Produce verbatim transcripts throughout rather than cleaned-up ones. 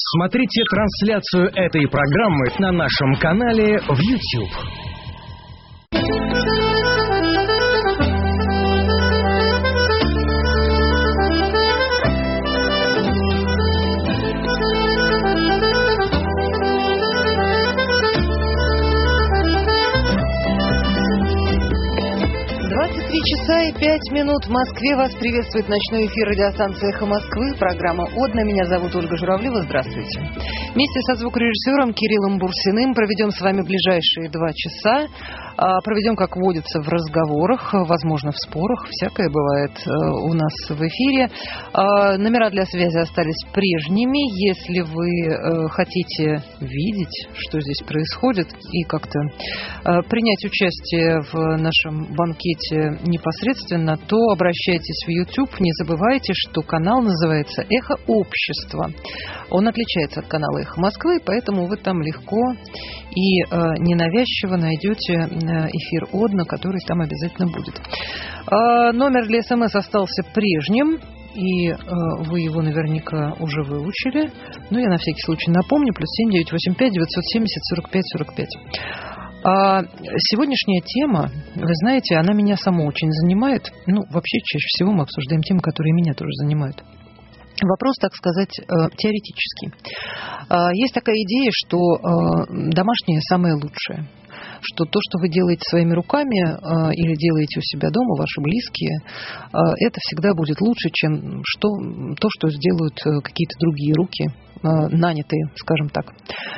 Смотрите трансляцию этой программы на нашем канале в YouTube. двадцать три часа и пять минут в Москве. Вас приветствует ночной эфир радиостанции «Эхо Москвы». Программа «Одна». Меня зовут Ольга Журавлева. Здравствуйте. Вместе со звукорежиссером Кириллом Бурсиным проведем с вами ближайшие два часа. Проведем, как водится, в разговорах, возможно, в спорах. Всякое бывает у нас в эфире. Номера для связи остались прежними. Если вы хотите видеть, что здесь происходит, и как-то принять участие в нашем банкете непосредственно, то обращайтесь в YouTube. Не забывайте, что канал называется «Эхо Общества». Он отличается от канала «Эхо Москвы», поэтому вы там легко и э, ненавязчиво найдете эфир «Одна», который там обязательно будет. Э, номер для СМС остался прежним, и э, вы его наверняка уже выучили. Но я на всякий случай напомню. Плюс семь девятьсот восемьдесят пять девятьсот семьдесят сорок пять сорок пять. А сегодняшняя тема, вы знаете, она меня саму очень занимает. Ну, вообще, чаще всего мы обсуждаем темы, которые меня тоже занимают. Вопрос, так сказать, теоретический. Есть такая идея, что домашнее самое лучшее. Что то, что вы делаете своими руками или делаете у себя дома, ваши близкие, это всегда будет лучше, чем что, то, что сделают какие-то другие руки, нанятые, скажем так.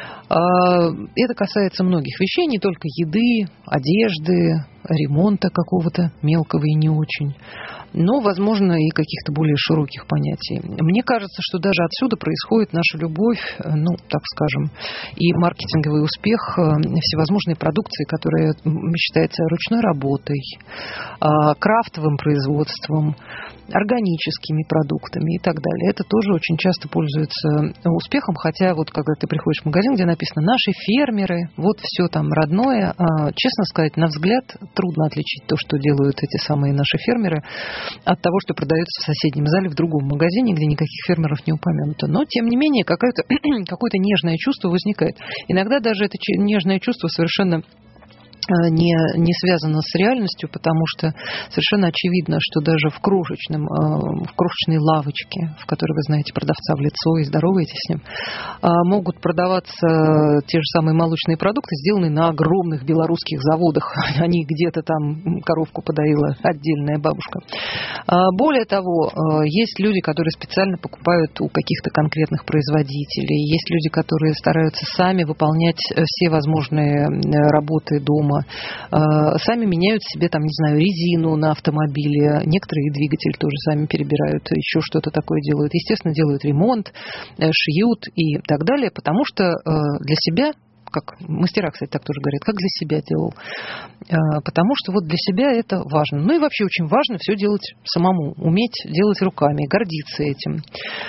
Это касается многих вещей, не только еды, одежды, ремонта какого-то мелкого и не очень, но, возможно, и каких-то более широких понятий. Мне кажется, что даже отсюда происходит наша любовь, ну, так скажем, и маркетинговый успех всевозможной продукции, которая считается ручной работой, крафтовым производством, органическими продуктами и так далее. Это тоже очень часто пользуется успехом, хотя вот когда ты приходишь в магазин, где написано «наши фермеры», вот все там родное, честно сказать, на взгляд трудно отличить то, что делают эти самые наши фермеры, от того, что продается в соседнем зале в другом магазине, где никаких фермеров не упомянуто. Но, тем не менее, какое-то, какое-то нежное чувство возникает. Иногда даже это нежное чувство совершенно Не, не связано с реальностью, потому что совершенно очевидно, что даже в крошечном, в крошечной лавочке, в которой вы знаете продавца в лицо и здороваетесь с ним, могут продаваться те же самые молочные продукты, сделанные на огромных белорусских заводах. Они где-то там коровку подоила отдельная бабушка. Более того, есть люди, которые специально покупают у каких-то конкретных производителей, есть люди, которые стараются сами выполнять все возможные работы дома, сами меняют себе, там, не знаю, резину на автомобиле, некоторые двигатель тоже сами перебирают, еще что-то такое делают. Естественно, делают ремонт, шьют и так далее, потому что для себя, как мастера, кстати, так тоже говорят, как для себя делал, потому что вот для себя это важно. Ну и вообще очень важно все делать самому, уметь делать руками, гордиться этим.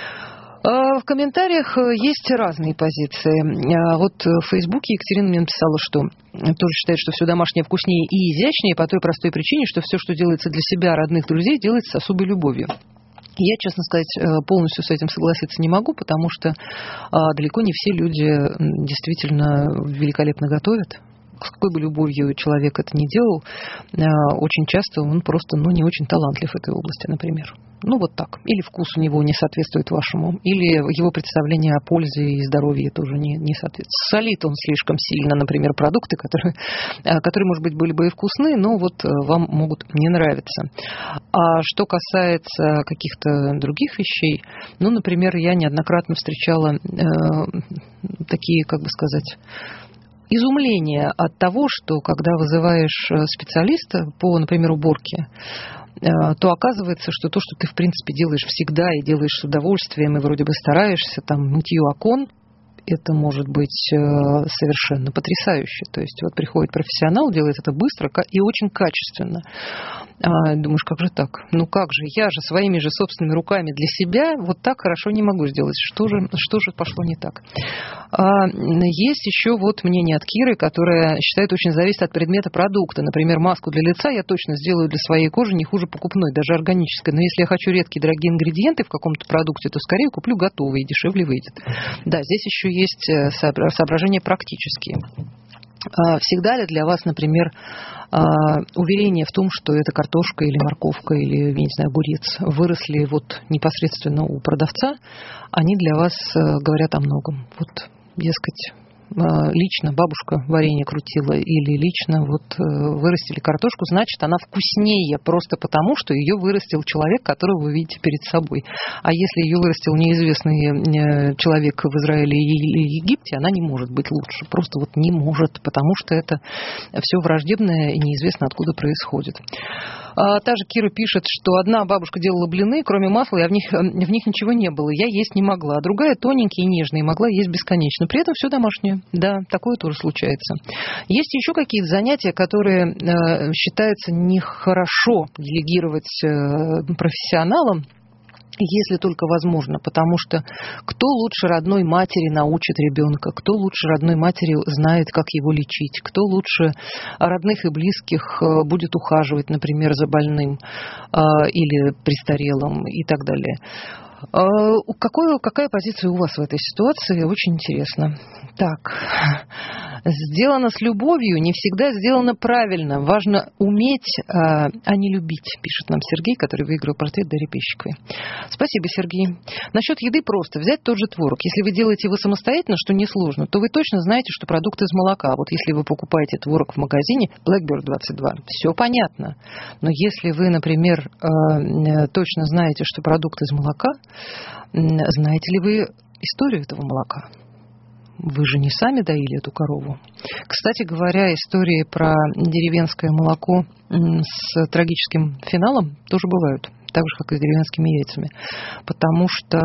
В комментариях есть разные позиции. Вот в Фейсбуке Екатерина мне написала, что тоже считает, что все домашнее вкуснее и изящнее по той простой причине, что все, что делается для себя, родных, друзей, делается с особой любовью. Я, честно сказать, полностью с этим согласиться не могу, потому что далеко не все люди действительно великолепно готовят. С какой бы любовью человек это ни делал, очень часто он просто, ну, не очень талантлив в этой области, например. Ну, вот так. Или вкус у него не соответствует вашему, или его представление о пользе и здоровье тоже не, не соответствует. Солит он слишком сильно, например, продукты, которые, которые, может быть, были бы и вкусны, но вот вам могут не нравиться. А что касается каких-то других вещей, ну, например, я неоднократно встречала э, такие, как бы сказать, изумление от того, что когда вызываешь специалиста по, например, уборке, то оказывается, что то, что ты, в принципе, делаешь всегда и делаешь с удовольствием, и вроде бы стараешься, там, мытье окон, это может быть совершенно потрясающе. То есть вот приходит профессионал, делает это быстро и очень качественно. А, думаешь, как же так? Ну как же, я же своими же собственными руками для себя вот так хорошо не могу сделать. Что же, что же пошло не так? А, есть еще вот мнение от Киры, которая считает, очень зависит от предмета продукта. Например, маску для лица я точно сделаю для своей кожи не хуже покупной, даже органической. Но если я хочу редкие дорогие ингредиенты в каком-то продукте, то скорее куплю готовый и дешевле выйдет. Да, здесь еще есть соображения практические. Всегда ли для вас, например, уверение в том, что эта картошка или морковка или, я не знаю, огурец выросли вот непосредственно у продавца, они для вас говорят о многом. Вот, дескать, лично бабушка варенье крутила или лично вот вырастили картошку, значит, она вкуснее просто потому, что ее вырастил человек, которого вы видите перед собой. А если ее вырастил неизвестный человек в Израиле или Египте, она не может быть лучше. Просто вот не может, потому что это все враждебное и неизвестно откуда происходит. А, та же Кира пишет, что одна бабушка делала блины, кроме масла, я в них, в них ничего не было, я есть не могла. А другая тоненькие и нежные, могла есть бесконечно. При этом все домашнее. Да, такое тоже случается. Есть еще какие-то занятия, которые э, считаются нехорошо делегировать э, профессионалам, если только возможно, потому что кто лучше родной матери научит ребенка, кто лучше родной матери знает, как его лечить, кто лучше родных и близких будет ухаживать, например, за больным или престарелым и так далее. Какой, какая позиция у вас в этой ситуации? Очень интересно. Так, сделано с любовью, не всегда сделано правильно. Важно уметь, а не любить, пишет нам Сергей, который выиграл портрет Дарьи Пещиковой. Спасибо, Сергей. Насчет еды просто. Взять тот же творог. Если вы делаете его самостоятельно, что несложно, то вы точно знаете, что продукт из молока. Вот если вы покупаете творог в магазине Blackbird двадцать два, все понятно. Но если вы, например, точно знаете, что продукт из молока, знаете ли вы историю этого молока? Вы же не сами доили эту корову. Кстати говоря, истории про деревенское молоко с трагическим финалом тоже бывают. Так же, как и с деревенскими яйцами. Потому что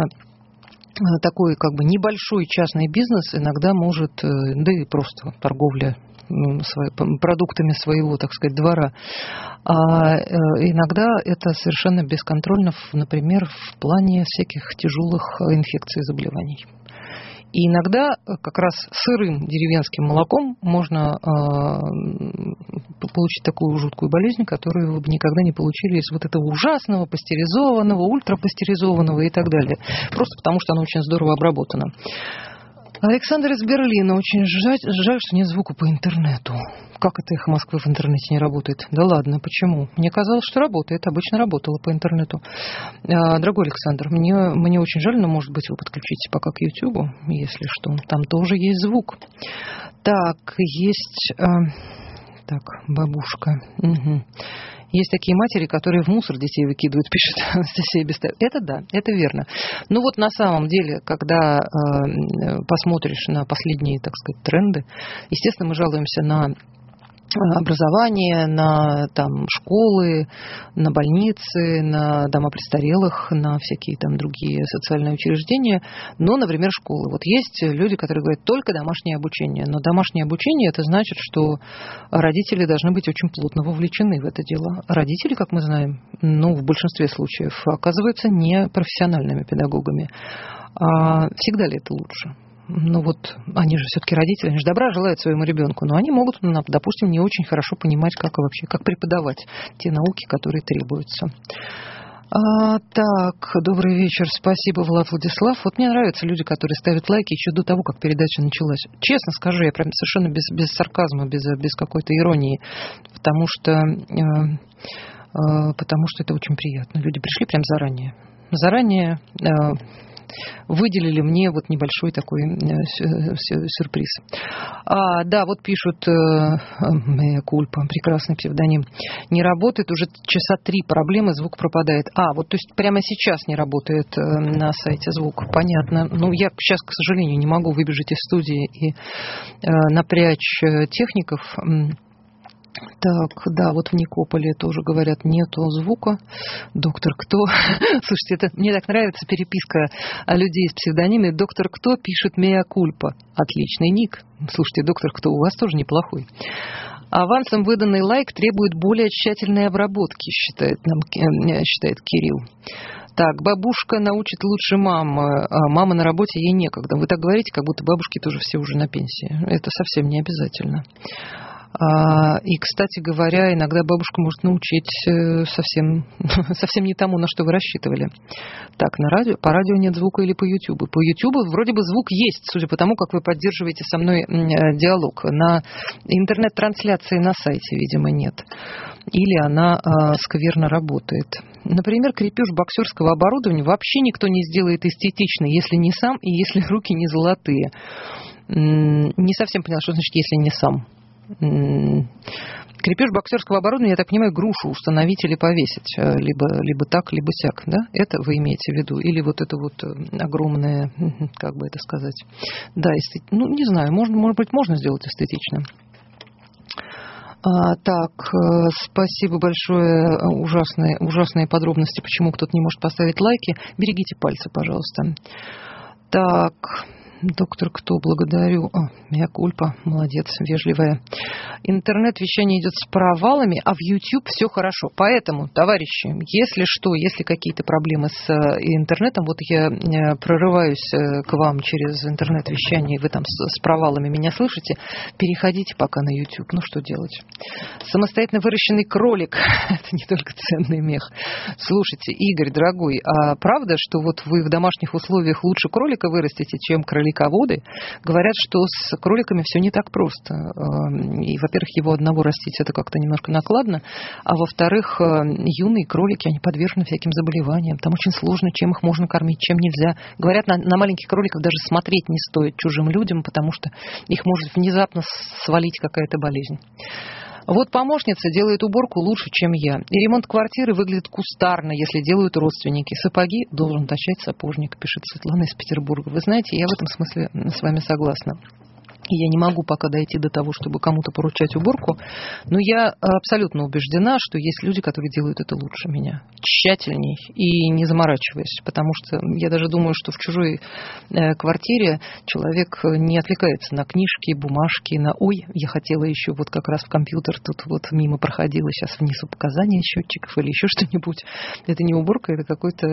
такой как бы небольшой частный бизнес иногда может, да и просто торговля продуктами своего, так сказать, двора. А иногда это совершенно бесконтрольно, например, в плане всяких тяжелых инфекций и заболеваний. И иногда как раз сырым деревенским молоком можно э, получить такую жуткую болезнь, которую вы бы никогда не получили из вот этого ужасного, пастеризованного, ультрапастеризованного и так далее. Просто потому, что оно очень здорово обработано. Александр из Берлина. Очень жаль, жаль, что нет звука по интернету. Как это «Эхо Москвы» в интернете не работает? Да ладно, почему? Мне казалось, что работает. Обычно работало по интернету. А, дорогой Александр, мне, мне очень жаль, но, может быть, вы подключите пока к Ютубу, если что. Там тоже есть звук. Так, есть... А, так, бабушка. Угу. Есть такие матери, которые в мусор детей выкидывают, пишет Анастасия Бестаева. Это да, это верно. Ну вот на самом деле, когда э, посмотришь на последние, так сказать, тренды, естественно, мы жалуемся на образование, на там, школы, на больницы, на дома престарелых, на всякие там другие социальные учреждения. Но, например, школы. Вот есть люди, которые говорят, только домашнее обучение. Но домашнее обучение, это значит, что родители должны быть очень плотно вовлечены в это дело. Родители, как мы знаем, ну, в большинстве случаев оказываются не профессиональными педагогами. А всегда ли это лучше? Ну вот, они же все-таки родители, они же добра желают своему ребенку, но они могут, допустим, не очень хорошо понимать, как вообще, как преподавать те науки, которые требуются. А, так, добрый вечер, спасибо, Влад Владислав. Вот мне нравятся люди, которые ставят лайки еще до того, как передача началась. Честно скажу, я прям совершенно без, без сарказма, без, без какой-то иронии, потому что, э, э, потому что это очень приятно. Люди пришли прям заранее. Заранее... Э, выделили мне вот небольшой такой сюрприз. А, да, вот пишут, э, Кульпа, прекрасный псевдоним, не работает уже часа три, проблемы, звук пропадает. А, вот то есть прямо сейчас не работает э, на сайте звук, понятно. Ну, я сейчас, к сожалению, не могу выбежать из студии и э, напрячь техников. Так, да, вот в Никополе тоже говорят, нету звука. Доктор Кто? Слушайте, это, мне так нравится переписка людей с псевдонимами. Доктор Кто пишет «Меа кульпа». Отличный ник. Слушайте, доктор Кто, у вас тоже неплохой. Авансом выданный лайк требует более тщательной обработки, считает, нам, считает Кирилл. Так, бабушка научит лучше мамы, а мама на работе, ей некогда. Вы так говорите, как будто бабушки тоже все уже на пенсии. Это совсем не обязательно. И, кстати говоря, иногда бабушка может научить совсем, совсем не тому, на что вы рассчитывали. Так, на радио, по радио нет звука или по Ютубу? По Ютубу вроде бы звук есть, судя по тому, как вы поддерживаете со мной диалог. На интернет-трансляции на сайте, видимо, нет. Или она а, скверно работает. Например, крепеж боксерского оборудования вообще никто не сделает эстетично, если не сам и если руки не золотые. Не совсем поняла, что значит «если не сам». Крепеж боксерского оборудования, я так понимаю, грушу установить или повесить. Либо, либо так, либо сяк. Да? Это вы имеете в виду? Или вот это вот огромное, как бы это сказать? Да, эстет... ну, не знаю, можно, может быть, можно сделать эстетично. А, так, спасибо большое. Ужасные, ужасные подробности, почему кто-то не может поставить лайки. Берегите пальцы, пожалуйста. Так... Доктор кто? Благодарю. О, я кульпа. Молодец, вежливая. Интернет-вещание идет с провалами, а в YouTube все хорошо. Поэтому, товарищи, если что, если какие-то проблемы с интернетом, вот я прорываюсь к вам через интернет-вещание, вы там с провалами меня слышите, переходите пока на YouTube. Ну, что делать? Самостоятельно выращенный кролик. Это не только ценный мех. Слушайте, Игорь, дорогой, а правда, что вот вы в домашних условиях лучше кролика вырастите, чем кролика? Кролиководы говорят, что с кроликами все не так просто. И, во-первых, его одного растить это как-то немножко накладно, а во-вторых, юные кролики, они подвержены всяким заболеваниям. Там очень сложно, чем их можно кормить, чем нельзя. Говорят, на, на маленьких кроликов даже смотреть не стоит чужим людям, потому что их может внезапно свалить какая-то болезнь. Вот помощница делает уборку лучше, чем я. И ремонт квартиры выглядит кустарно, если делают родственники. Сапоги должен тащить сапожник, пишет Светлана из Петербурга. Вы знаете, я в этом смысле с вами согласна. Я не могу пока дойти до того, чтобы кому-то поручать уборку, но я абсолютно убеждена, что есть люди, которые делают это лучше меня, тщательней и не заморачиваясь, потому что я даже думаю, что в чужой квартире человек не отвлекается на книжки, бумажки, на «ой, я хотела еще вот как раз в компьютер, тут вот мимо проходила, сейчас внесу показания счетчиков» или еще что-нибудь. Это не уборка, это какое-то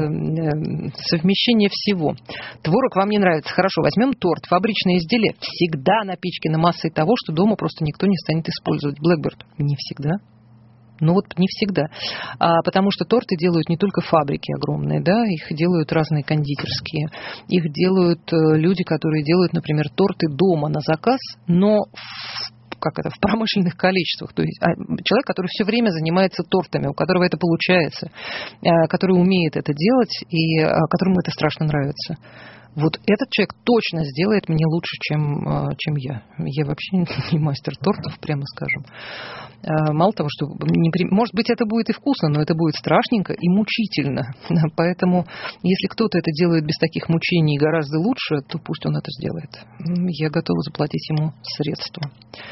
совмещение всего. Творог вам не нравится? Хорошо, возьмем торт. Фабричные изделия всегда напичканы массой того, что дома просто никто не станет использовать. Блэкберт не всегда. Ну вот не всегда. А, потому что торты делают не только фабрики огромные, да, их делают разные кондитерские. Их делают люди, которые делают, например, торты дома на заказ, но в как это, в промышленных количествах. То есть человек, который все время занимается тортами, у которого это получается, который умеет это делать и которому это страшно нравится. Вот этот человек точно сделает мне лучше, чем, чем я. Я вообще не мастер тортов, прямо скажем. Мало того, что... Не, может быть, это будет и вкусно, но это будет страшненько и мучительно. Поэтому, если кто-то это делает без таких мучений гораздо лучше, то пусть он это сделает. Я готова заплатить ему средства.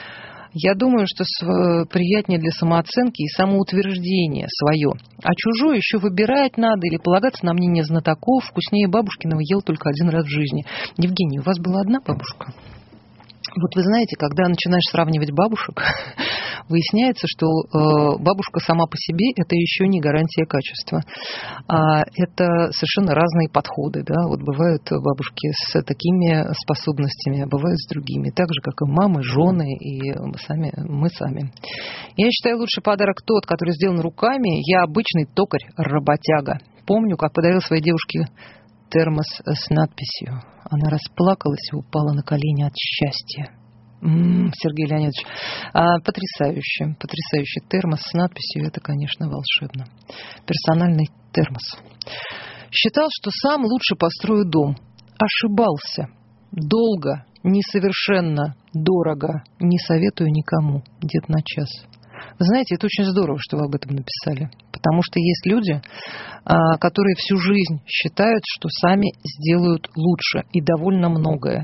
Я думаю, что приятнее для самооценки и самоутверждения свое. А чужое еще выбирать надо или полагаться на мнение знатоков. Вкуснее бабушкиного ел только один раз в жизни. Евгений, у вас была одна бабушка? Вот вы знаете, когда начинаешь сравнивать бабушек, выясняется, что э, бабушка сама по себе – это еще не гарантия качества. А это совершенно разные подходы. Да? Вот бывают бабушки с такими способностями, а бывают с другими. Так же, как и мамы, жены и мы сами. Мы сами. Я считаю, лучший подарок тот, который сделан руками. Я обычный токарь-работяга. Помню, как подарил своей девушке термос с надписью. Она расплакалась и упала на колени от счастья. М-м, Сергей Леонидович, а, потрясающе, потрясающий термос с надписью, это, конечно, волшебно. Персональный термос. Считал, что сам лучше построю дом. Ошибался. Долго, несовершенно, дорого. Не советую никому. Дед на час. Вы знаете, это очень здорово, что вы об этом написали. Потому что есть люди, которые всю жизнь считают, что сами сделают лучше и довольно многое.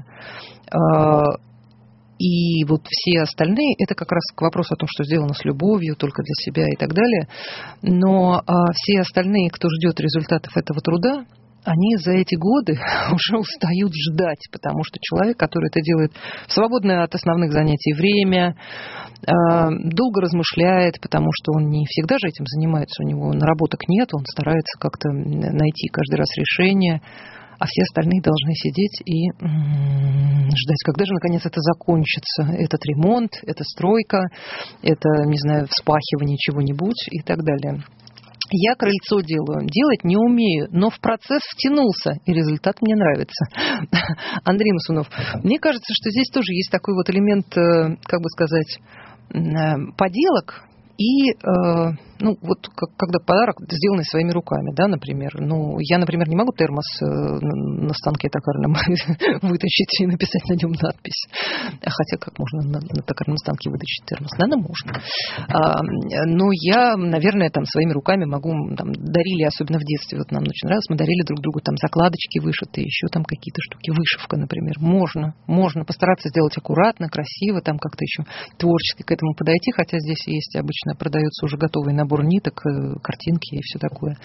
И вот все остальные, это как раз к вопросу о том, что сделано с любовью, только для себя и так далее. Но все остальные, кто ждет результатов этого труда, они за эти годы уже устают ждать, потому что человек, который это делает в свободное от основных занятий время, долго размышляет, потому что он не всегда же этим занимается, у него наработок нет, он старается как-то найти каждый раз решение, а все остальные должны сидеть и ждать, когда же, наконец, это закончится. Этот ремонт, эта стройка, это, не знаю, вспахивание чего-нибудь и так далее. Я крыльцо делаю, делать не умею, но в процесс втянулся, и результат мне нравится. Андрей Мусунов, мне кажется, что здесь тоже есть такой вот элемент, как бы сказать, поделок. И, э, ну, вот как, когда подарок сделанный своими руками, да, например. Ну, я, например, не могу термос э, на станке токарном вытащить и написать на нем надпись. Хотя как можно на, на токарном станке вытащить термос? Наверное, можно. А, но я, наверное, там своими руками могу, там, дарили, особенно в детстве, вот нам очень нравилось, мы дарили друг другу там закладочки вышитые, еще там какие-то штуки, вышивка, например. Можно, можно постараться сделать аккуратно, красиво, там как-то еще творчески к этому подойти, хотя здесь есть обычно продается уже готовый набор ниток, картинки и все такое.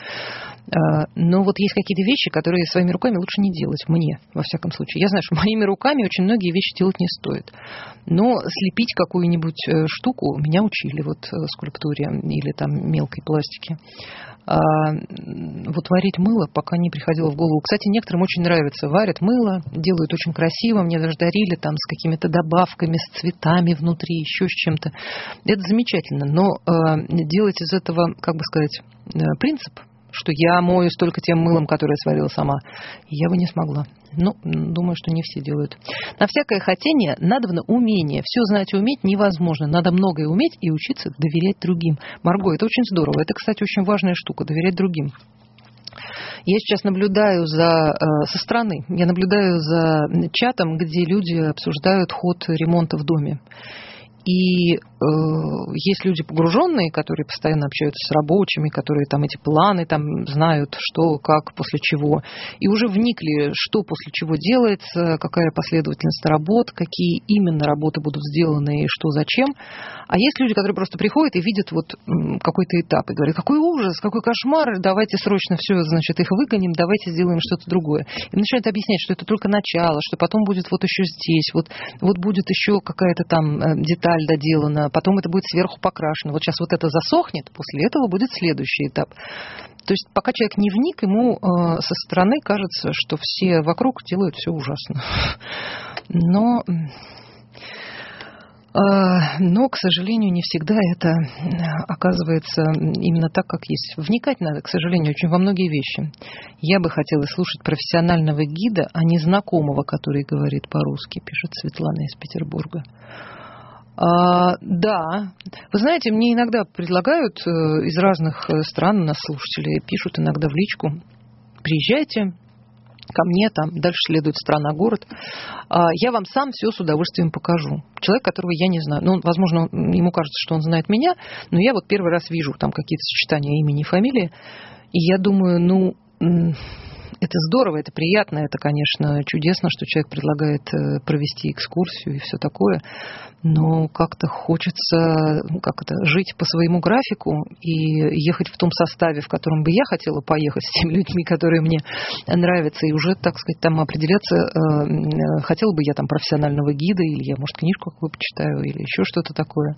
Но вот есть какие-то вещи, которые своими руками лучше не делать, мне, во всяком случае. Я знаю, что моими руками очень многие вещи делать не стоит. Но слепить какую-нибудь штуку меня учили, вот скульптуре или там мелкой пластике. А вот варить мыло пока не приходило в голову. Кстати, некоторым очень нравится. Варят мыло, делают очень красиво. Мне даже дарили там с какими-то добавками, с цветами внутри, еще с чем-то. Это замечательно. Но э, делать из этого, как бы сказать, э, принцип, что я мою столько тем мылом, которое я сварила сама, я бы не смогла. Ну, думаю, что не все делают. На всякое хотение надобно умение. Все знать и уметь невозможно. Надо многое уметь и учиться доверять другим. Марго, это очень здорово. Это, кстати, очень важная штука, доверять другим. Я сейчас наблюдаю за, со стороны, я наблюдаю за чатом, где люди обсуждают ход ремонта в доме. И э, есть люди погруженные, которые постоянно общаются с рабочими, которые там эти планы там знают, что, как, после чего. И уже вникли, что после чего делается, какая последовательность работ, какие именно работы будут сделаны и что зачем. А есть люди, которые просто приходят и видят вот какой-то этап и говорят, какой ужас, какой кошмар, давайте срочно все, значит, их выгоним, давайте сделаем что-то другое. И начинают объяснять, что это только начало, что потом будет вот еще здесь, вот, вот будет еще какая-то там деталь доделана, потом это будет сверху покрашено. Вот сейчас вот это засохнет, после этого будет следующий этап. То есть пока человек не вник, ему э, со стороны кажется, что все вокруг делают все ужасно. Но, э, но, к сожалению, не всегда это оказывается именно так, как есть. Вникать надо, к сожалению, очень во многие вещи. Я бы хотела слушать профессионального гида, а не знакомого, который говорит по-русски, пишет Светлана из Петербурга. А, да, вы знаете, мне иногда предлагают э, из разных стран, нас слушатели пишут иногда в личку, приезжайте ко мне, там дальше следует страна-город, а, я вам сам все с удовольствием покажу. Человек, которого я не знаю, ну, возможно, ему кажется, что он знает меня, но я вот первый раз вижу там какие-то сочетания имени и фамилии, и я думаю, ну... Это здорово, это приятно, это, конечно, чудесно, что человек предлагает провести экскурсию и все такое, но как-то хочется как это, жить по своему графику и ехать в том составе, в котором бы я хотела поехать, с теми людьми, которые мне нравятся, и уже, так сказать, там определяться, хотела бы я там профессионального гида, или я, может, книжку какую почитаю, или еще что-то такое.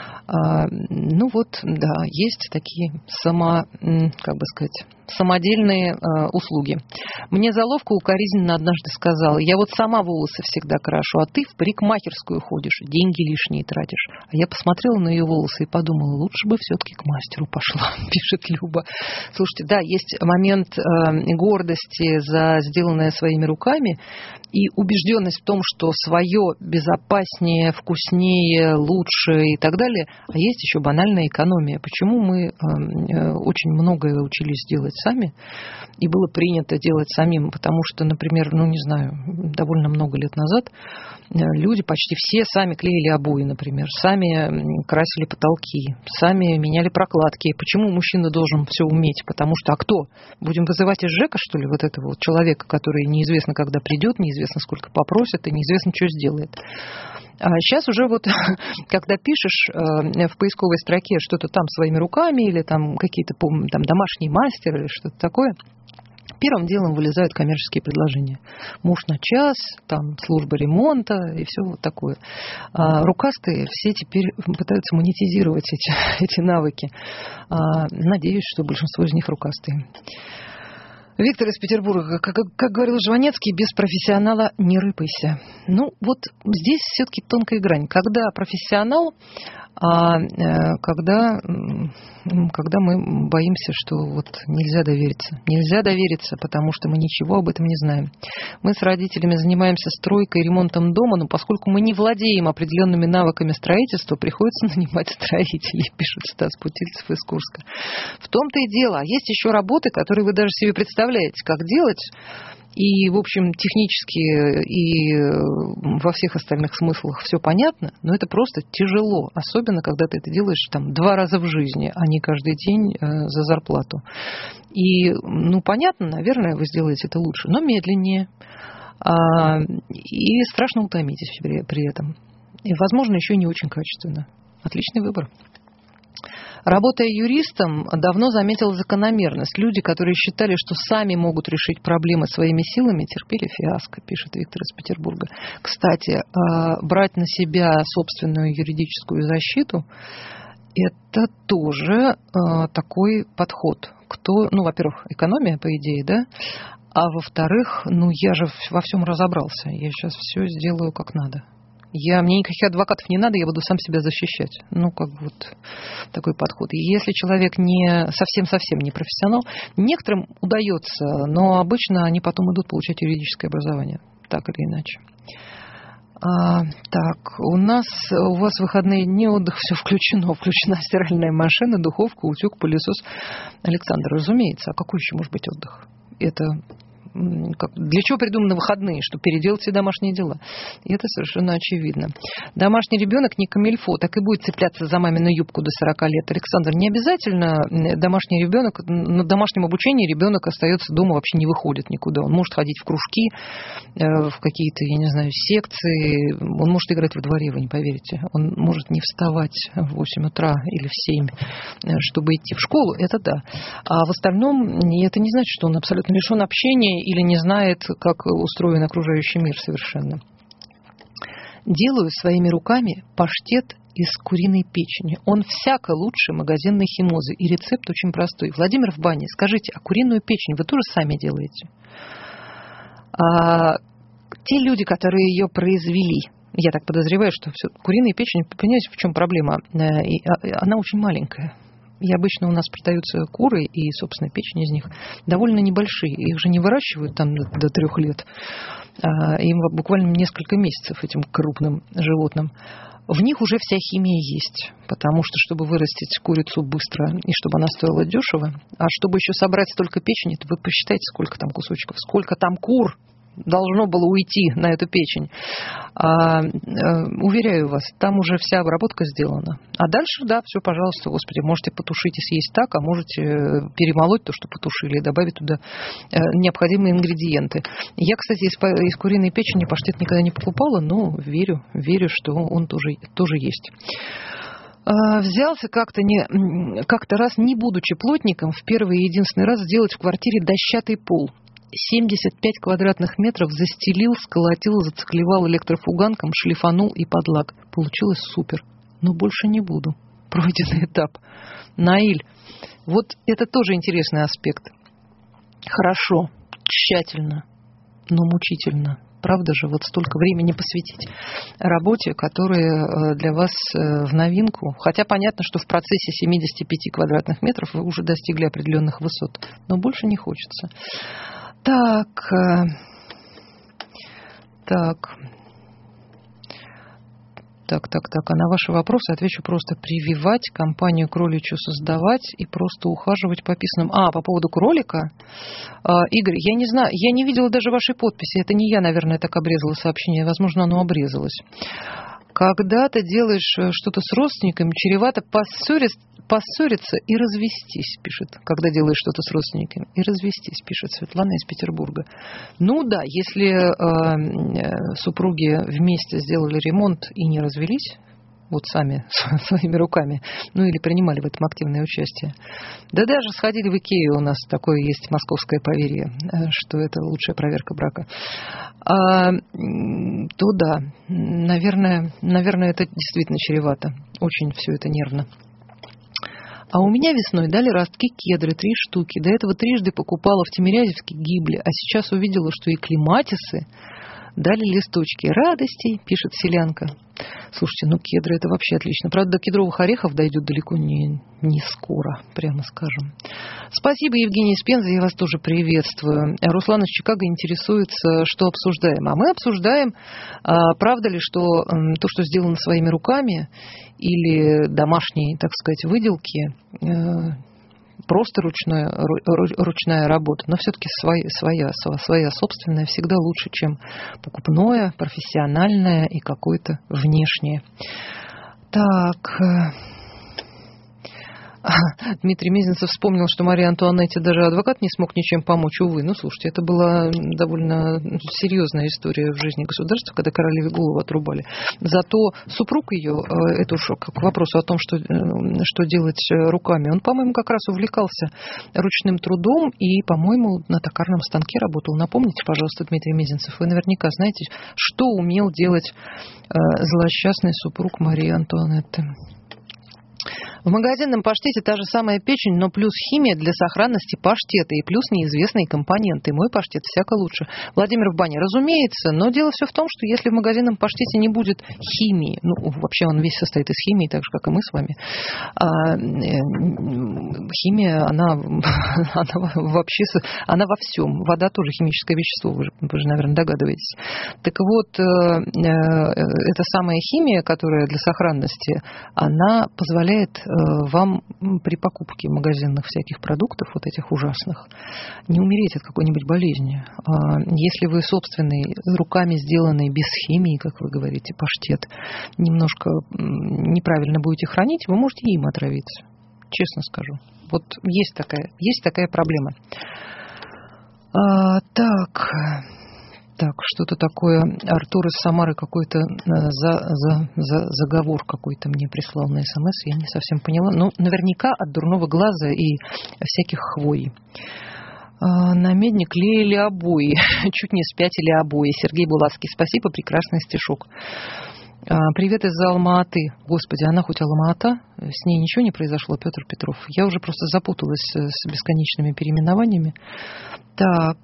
Ну вот, да, есть такие само, как бы сказать, самодельные э, услуги. Мне заловка укоризненно однажды сказала, я вот сама волосы всегда крашу, а ты в парикмахерскую ходишь, деньги лишние тратишь. А я посмотрела на ее волосы и подумала, лучше бы все-таки к мастеру пошла, пишет Люба. Слушайте, да, есть момент э, гордости за сделанное своими руками и убежденность в том, что свое безопаснее, вкуснее, лучше и так далее. А есть еще банальная экономия. Почему мы э, очень многое учились делать сами, и было принято делать самим, потому что, например, ну, не знаю, довольно много лет назад люди почти все сами клеили обои, например, сами красили потолки, сами меняли прокладки. Почему мужчина должен все уметь? Потому что, а кто? Будем вызывать из ЖЭКа, что ли, вот этого вот человека, который неизвестно, когда придет, неизвестно, сколько попросит, и неизвестно, что сделает. А сейчас уже вот, когда пишешь э, в поисковой строке что-то там своими руками или там какие-то там домашний мастер или что-то такое, Первым делом вылезают коммерческие предложения. Муж на час, там служба ремонта и все вот такое. А рукастые все теперь пытаются монетизировать эти, эти навыки. А, надеюсь, что большинство из них рукастые. Виктор из Петербурга. Как, как говорил Жванецкий, без профессионала не рыпайся. Ну, вот здесь все-таки тонкая грань. Когда профессионал, а когда, когда мы боимся, что вот нельзя довериться. Нельзя довериться, потому что мы ничего об этом не знаем. Мы с родителями занимаемся стройкой и ремонтом дома, но поскольку мы не владеем определенными навыками строительства, приходится нанимать строителей, пишет Стас Путильцев из Курска. В том-то и дело. А есть еще работы, которые вы даже себе представляете, как делать. И, в общем, технически и во всех остальных смыслах все понятно, но это просто тяжело. Особенно, когда ты это делаешь там два раза в жизни, а не каждый день э, за зарплату. И, ну, понятно, наверное, вы сделаете это лучше, но медленнее. А, и страшно утомитесь при, при этом. И, возможно, еще не очень качественно. Отличный выбор. Работая юристом, давно заметила закономерность. Люди, которые считали, что сами могут решить проблемы своими силами, терпели фиаско, пишет Виктор из Петербурга. Кстати, брать на себя собственную юридическую защиту – это тоже такой подход. Кто, ну, во-первых, экономия, по идее, да? А во-вторых, ну, я же во всем разобрался. Я сейчас все сделаю как надо. Я, мне никаких адвокатов не надо, я буду сам себя защищать. Ну, как бы вот такой подход. И если человек не совсем-совсем не профессионал, некоторым удается, но обычно они потом идут получать юридическое образование, так или иначе. А, так, у нас, у вас выходные дни, отдых, все включено. Включена стиральная машина, духовка, утюг, пылесос. Александр, разумеется, а какой еще может быть отдых? Это... Как, для чего придуманы выходные? Чтобы переделать все домашние дела. И это совершенно очевидно. Домашний ребенок не камильфо, так и будет цепляться за мамину юбку до сорока лет. Александр, не обязательно домашний ребенок, на домашнем обучении ребенок остается дома, вообще не выходит никуда. Он может ходить в кружки, в какие-то, я не знаю, секции. Он может играть во дворе, вы не поверите. Он может не вставать в восемь утра или в семь, чтобы идти в школу. Это да. А в остальном это не значит, что он абсолютно лишен общения или не знает, как устроен окружающий мир совершенно. Делаю своими руками паштет из куриной печени. Он всяко лучше магазинной химозы. И рецепт очень простой. Владимир в бане, скажите, а куриную печень вы тоже сами делаете? А, те люди, которые ее произвели, я так подозреваю, что все, куриная печень, понимаете, в чем проблема? Она очень маленькая. И обычно у нас продаются куры и, собственно, печень из них довольно небольшие. Их же не выращивают там до трех лет. Им буквально несколько месяцев, этим крупным животным. В них уже вся химия есть. Потому что, чтобы вырастить курицу быстро и чтобы она стоила дешево, а чтобы еще собрать столько печени, то вы посчитайте, сколько там кусочков, сколько там кур должно было уйти на эту печень. А, уверяю вас, там уже вся обработка сделана. А дальше, да, все, пожалуйста, господи, можете потушить и съесть так, а можете перемолоть то, что потушили, и добавить туда необходимые ингредиенты. Я, кстати, из, из куриной печени паштет никогда не покупала, но верю, верю, что он тоже, тоже есть. Взялся как-то, не, как-то раз, не будучи плотником, в первый и единственный раз сделать в квартире дощатый пол. семьдесят пять квадратных метров застелил, сколотил, зациклевал электрофуганком, шлифанул и подлаг. Получилось супер. Но больше не буду. Пройденный этап. Наиль, вот это тоже интересный аспект. Хорошо, тщательно, но мучительно. Правда же, вот столько времени посвятить работе, которая для вас в новинку. Хотя понятно, что в процессе семидесяти пяти квадратных метров вы уже достигли определенных высот. Но больше не хочется. Так, так, так, так, так, а на ваши вопросы отвечу просто: прививать, компанию кроличью создавать и просто ухаживать по писанным. А, по поводу кролика, а, Игорь, я не знаю, я не видела даже вашей подписи, это не я, наверное, так обрезала сообщение, возможно, оно обрезалось. Когда ты делаешь что-то с родственниками, чревато поссориться, поссориться и развестись, пишет. Когда делаешь что-то с родственниками, и развестись, пишет Светлана из Петербурга. Ну да, если э, супруги вместе сделали ремонт и не развелись, вот сами, своими руками, ну или принимали в этом активное участие. Да даже сходили в Икею, у нас такое есть московское поверье, что это лучшая проверка брака. А, то да, наверное, наверное, это действительно чревато. Очень все это нервно. А у меня весной дали ростки кедры, три штуки. До этого трижды покупала в Тимирязевске гибли, а сейчас увидела, что и клематисы дали листочки. Радостей, пишет селянка. Слушайте, ну кедры это вообще отлично. Правда, до кедровых орехов дойдет далеко не, не скоро, прямо скажем. Спасибо, Евгений из Пензы, я вас тоже приветствую. Руслан из Чикаго интересуется, что обсуждаем. А мы обсуждаем, правда ли, что то, что сделано своими руками, или домашние, так сказать, выделки, просто ручная, ручная работа, но все-таки своя, своя, своя собственная всегда лучше, чем покупное, профессиональное и какое-то внешнее. Так. Дмитрий Мезенцев вспомнил, что Марии Антуанетте даже адвокат не смог ничем помочь. Увы, ну слушайте, это была довольно серьезная история в жизни государства, когда королеве голову отрубали. Зато супруг ее, это уж к вопросу о том, что, что делать руками, он, по-моему, как раз увлекался ручным трудом и, по-моему, на токарном станке работал. Напомните, пожалуйста, Дмитрий Мезенцев, вы наверняка знаете, что умел делать злосчастный супруг Марии Антуанетты. В магазинном паштете та же самая печень, но плюс химия для сохранности паштета и плюс неизвестные компоненты. Мой паштет всяко лучше. Владимир в бане, разумеется, но дело все в том, что если в магазинном паштете не будет химии, ну, вообще он весь состоит из химии, так же, как и мы с вами, а, химия, она, она вообще, она во всем. Вода тоже химическое вещество, вы же, вы же, наверное, догадываетесь. Так вот, эта самая химия, которая для сохранности, она позволяет вам при покупке магазинных всяких продуктов, вот этих ужасных, не умереть от какой-нибудь болезни. Если вы собственный, руками сделанный, без химии, как вы говорите, паштет, немножко неправильно будете хранить, вы можете им отравиться. Честно скажу. Вот есть такая, есть такая проблема. А, так... Так, что-то такое. Артур из Самары какой-то за, за, за, заговор какой-то мне прислал на СМС. Я не совсем поняла. Ну, наверняка от дурного глаза и всяких хвой. А, на медне клеили обои. Чуть не спятили обои. Сергей Булацкий. Спасибо, прекрасный стишок. А, привет из Алма-Аты. Господи, она хоть Алма-Ата? С ней ничего не произошло, Петр Петров? Я уже просто запуталась с бесконечными переименованиями. Так...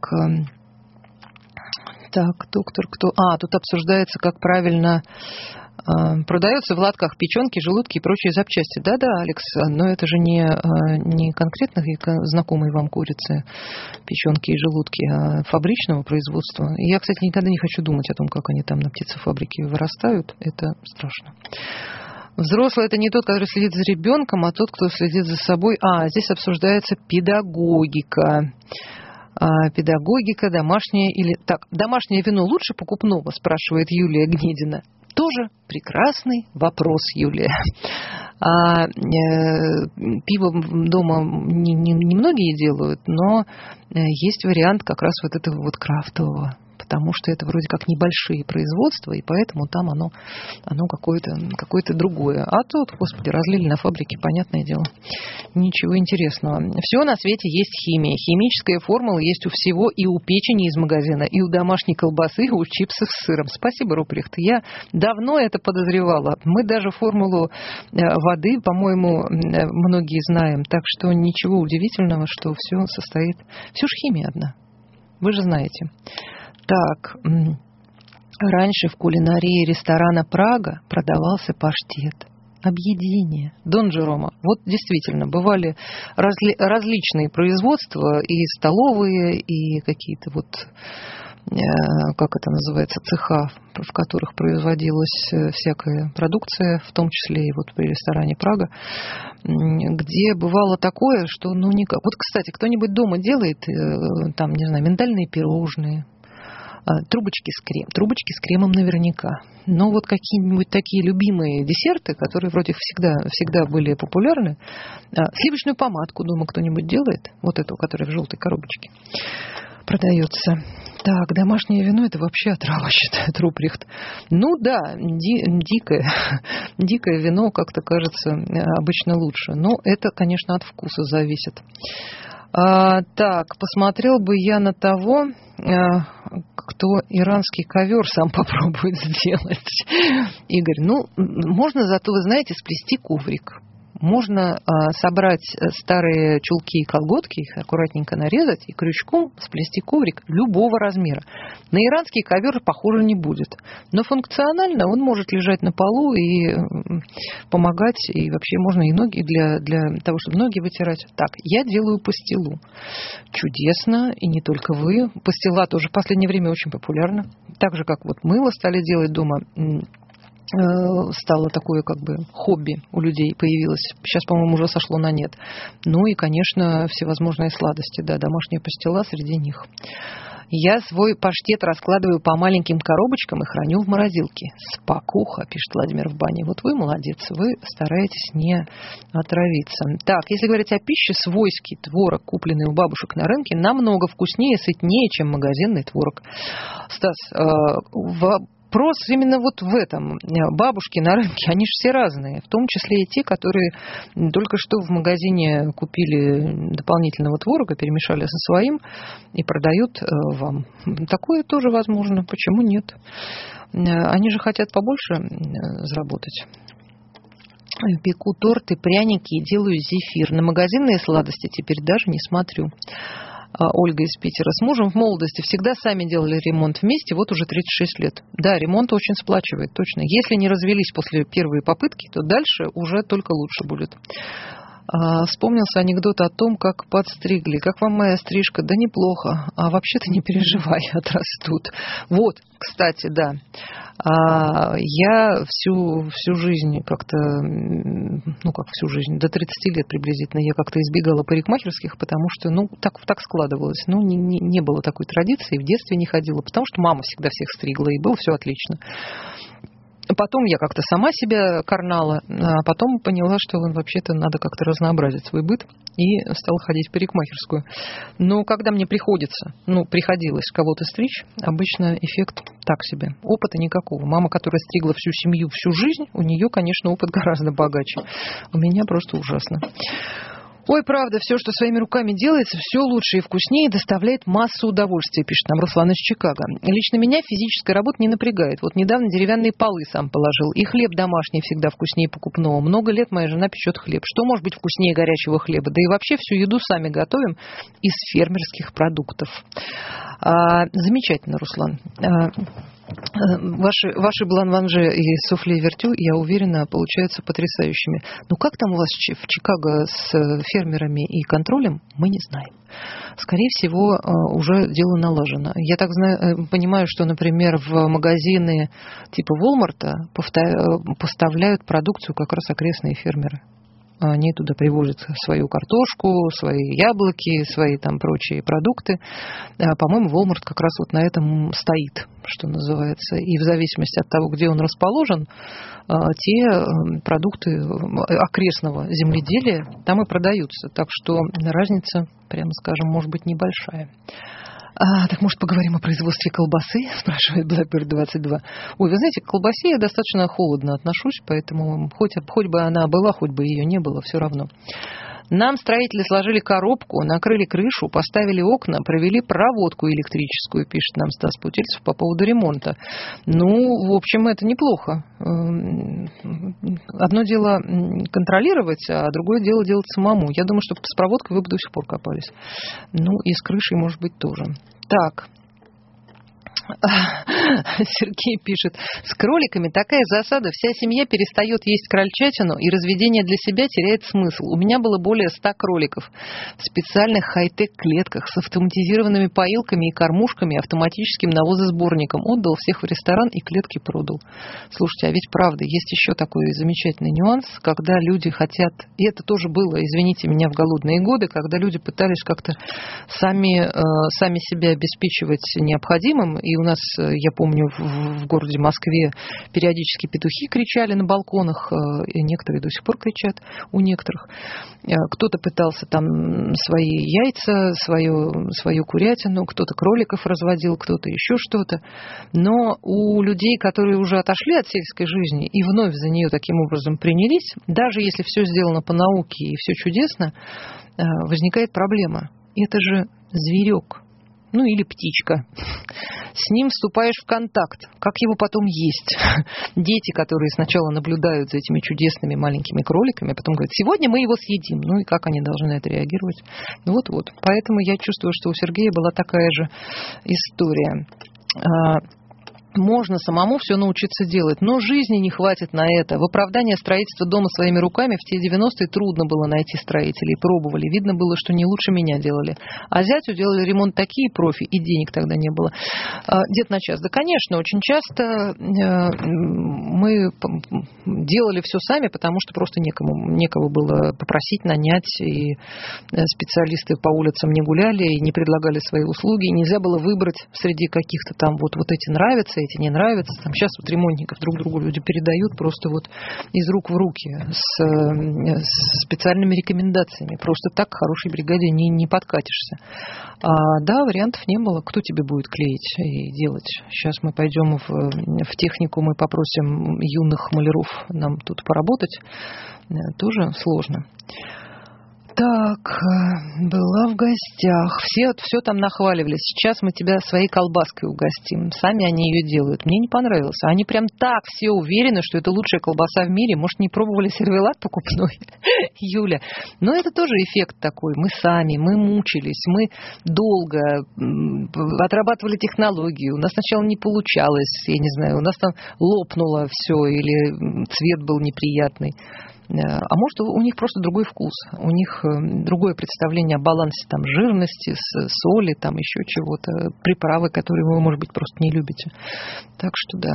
Так, доктор, кто... А, тут обсуждается, как правильно э, продается в лотках печенки, желудки и прочие запчасти. Да-да, Алекс, но это же не, э, не конкретно знакомые вам курицы, печенки и желудки, а фабричного производства. И я, кстати, никогда не хочу думать о том, как они там на птицефабрике вырастают. Это страшно. Взрослый – это не тот, который следит за ребенком, а тот, кто следит за собой. А, здесь обсуждается педагогика. Педагогика, домашняя или... Так, домашнее вино лучше покупного, спрашивает Юлия Гнедина. Тоже прекрасный вопрос, Юлия. А, э, пиво дома не, не, не многие делают, но есть вариант как раз вот этого вот крафтового. Потому что это вроде как небольшие производства, и поэтому там оно, оно какое-то, какое-то другое. А тут, господи, разлили на фабрике, понятное дело. Ничего интересного. Все на свете есть химия. Химическая формула есть у всего, и у печени из магазина, и у домашней колбасы, и у чипсов с сыром. Спасибо, Руприхт. Я давно это подозревала. Мы даже формулу воды, по-моему, многие знаем. Так что ничего удивительного, что все состоит... Все же химия одна. Вы же знаете. Так, раньше в кулинарии ресторана «Прага» продавался паштет. Объединение. Дон Джерома. Вот действительно, бывали разли- различные производства, и столовые, и какие-то вот, э, как это называется, цеха, в которых производилась всякая продукция, в том числе и вот при ресторане «Прага», где бывало такое, что ну никак. Вот, кстати, кто-нибудь дома делает, э, там, не знаю, миндальные пирожные, трубочки с кремом. Трубочки с кремом наверняка. Но вот какие-нибудь такие любимые десерты, которые вроде всегда, всегда были популярны. Сливочную помадку дома кто-нибудь делает? Вот эту, которая в желтой коробочке. продается. Так, домашнее вино — это вообще отрава, считает Руприхт. Ну да, ди, дикое, дикое вино, как-то кажется, обычно лучше. Но это, конечно, от вкуса зависит. А, так, посмотрел бы я на того, а, кто иранский ковер сам попробует сделать. Игорь, ну, можно зато, вы знаете, сплести коврик. Можно а, собрать старые чулки и колготки, их аккуратненько нарезать и крючком сплести коврик любого размера. На иранский ковер похоже не будет. Но функционально он может лежать на полу и помогать. И вообще можно и ноги для, для того, чтобы ноги вытирать. Так, я делаю пастилу. Чудесно. И не только вы. Пастила тоже в последнее время очень популярна. Так же, как вот мыло стали делать дома. Стало такое как бы хобби у людей появилось. Сейчас, по-моему, уже сошло на нет. Ну и, конечно, всевозможные сладости. Да, домашняя пастила среди них. Я свой паштет раскладываю по маленьким коробочкам и храню в морозилке. Спокуха, пишет Владимир в бане. Вот вы молодец, вы стараетесь не отравиться. Так, если говорить о пище, свойский творог, купленный у бабушек на рынке, намного вкуснее и сытнее, чем магазинный творог. Стас, э, в вопрос именно вот в этом. Бабушки на рынке, они же все разные. В том числе и те, которые только что в магазине купили дополнительного творога, перемешали со своим и продают вам. Такое тоже возможно. Почему нет? Они же хотят побольше заработать. Пеку торты, пряники и делаю зефир. На магазинные сладости теперь даже не смотрю. Ольга из Питера. С мужем в молодости всегда сами делали ремонт вместе, вот уже тридцать шесть лет. Да, ремонт очень сплачивает, точно. Если не развелись после первой попытки, то дальше уже только лучше будет. А, вспомнился анекдот о том, как подстригли. Как вам моя стрижка? Да неплохо. А вообще-то не переживай, отрастут. Вот, кстати, да. А, я всю, всю жизнь как-то, ну как всю жизнь, до тридцати лет приблизительно я как-то избегала парикмахерских, потому что, ну, так, так складывалось. Ну, не, не, не было такой традиции, в детстве не ходила, потому что мама всегда всех стригла, и было все отлично. Потом я как-то сама себя карнала, а потом поняла, что вообще-то надо как-то разнообразить свой быт, и стала ходить в парикмахерскую. Но когда мне приходится, ну, приходилось кого-то стричь, обычно эффект так себе. Опыта никакого. Мама, которая стригла всю семью всю жизнь, у нее, конечно, опыт гораздо богаче. У меня просто ужасно. Ой, правда, все, что своими руками делается, все лучше и вкуснее, доставляет массу удовольствия, пишет нам Руслан из Чикаго. Лично меня физическая работа не напрягает. Вот недавно деревянные полы сам положил. И хлеб домашний всегда вкуснее покупного. Много лет моя жена печет хлеб. Что может быть вкуснее горячего хлеба? Да и вообще всю еду сами готовим из фермерских продуктов. А, замечательно, Руслан. А, Ваши, ваши бланманже и суфле вертю, я уверена, получаются потрясающими. Но как там у вас в Чикаго с фермерами и контролем, мы не знаем. Скорее всего, уже дело налажено. Я так знаю, понимаю, что, например, в магазины типа Walmart поставляют продукцию как раз окрестные фермеры. Они туда привозят свою картошку, свои яблоки, свои там прочие продукты. По-моему, Walmart как раз вот на этом стоит, что называется. И в зависимости от того, где он расположен, те продукты окрестного земледелия там и продаются. Так что разница, прямо скажем, может быть небольшая. А, так, может, поговорим о производстве колбасы? Спрашивает Blackbird двадцать два. Ой, вы знаете, к колбасе я достаточно холодно отношусь, поэтому хоть, хоть бы она была, хоть бы ее не было, все равно. Нам строители сложили коробку, накрыли крышу, поставили окна, провели проводку электрическую, пишет нам Стас Путильцев по поводу ремонта. Ну, в общем, это неплохо. Одно дело контролировать, а другое дело делать самому. Я думаю, что с проводкой вы бы до сих пор копались. Ну, и с крышей, может быть, тоже. Так. Сергей пишет: с кроликами такая засада, вся семья перестает есть крольчатину, и разведение для себя теряет смысл. У меня было более ста кроликов в специальных хай-тек клетках с автоматизированными поилками и кормушками, автоматическим навозосборником. Отдал всех в ресторан и клетки продал. Слушайте, а ведь правда, есть еще такой замечательный нюанс, когда люди хотят, и это тоже было, извините меня, в голодные годы, когда люди пытались как-то сами, сами себя обеспечивать необходимым, и у нас, я помню, в, в городе Москве периодически петухи кричали на балконах, и некоторые до сих пор кричат у некоторых. Кто-то пытался там свои яйца, свою, свою курятину, кто-то кроликов разводил, кто-то еще что-то. Но у людей, которые уже отошли от сельской жизни и вновь за нее таким образом принялись, даже если все сделано по науке и все чудесно, возникает проблема. Это же зверек, ну или птичка. С ним вступаешь в контакт. Как его потом есть? Дети, которые сначала наблюдают за этими чудесными маленькими кроликами, а потом говорят, сегодня мы его съедим. Ну и как они должны на это реагировать? Вот-вот. Поэтому я чувствую, что у Сергея была такая же история. Можно самому все научиться делать, но жизни не хватит на это. В оправдание строительства дома своими руками в те девяностые трудно было найти строителей. Пробовали. Видно было, что не лучше меня делали. А зятю делали ремонт такие профи, и денег тогда не было. Дед на час. Да, конечно, очень часто мы делали все сами, потому что просто некому, некого было попросить, нанять, и специалисты по улицам не гуляли и не предлагали свои услуги. И нельзя было выбрать среди каких-то там вот, вот эти нравятся, эти не нравятся. Там сейчас вот ремонтников друг другу люди передают просто вот из рук в руки с, с специальными рекомендациями. Просто так к хорошей бригаде не, не подкатишься. А, да, вариантов не было. Кто тебе будет клеить и делать? Сейчас мы пойдем в, в технику, мы попросим юных маляров нам тут поработать. Тоже сложно. Так, была в гостях. Все, все там нахваливали. Сейчас мы тебя своей колбаской угостим. Сами они ее делают. Мне не понравилось. Они прям так все уверены, что это лучшая колбаса в мире. Может, не пробовали сервелат покупной? Юля. Но это тоже эффект такой. Мы сами, мы мучились, мы долго отрабатывали технологию. У нас сначала не получалось, я не знаю, у нас там лопнуло все или цвет был неприятный. А может, у них просто другой вкус, у них другое представление о балансе там, жирности, соли, там еще чего-то, приправы, которые вы, может быть, просто не любите. Так что да.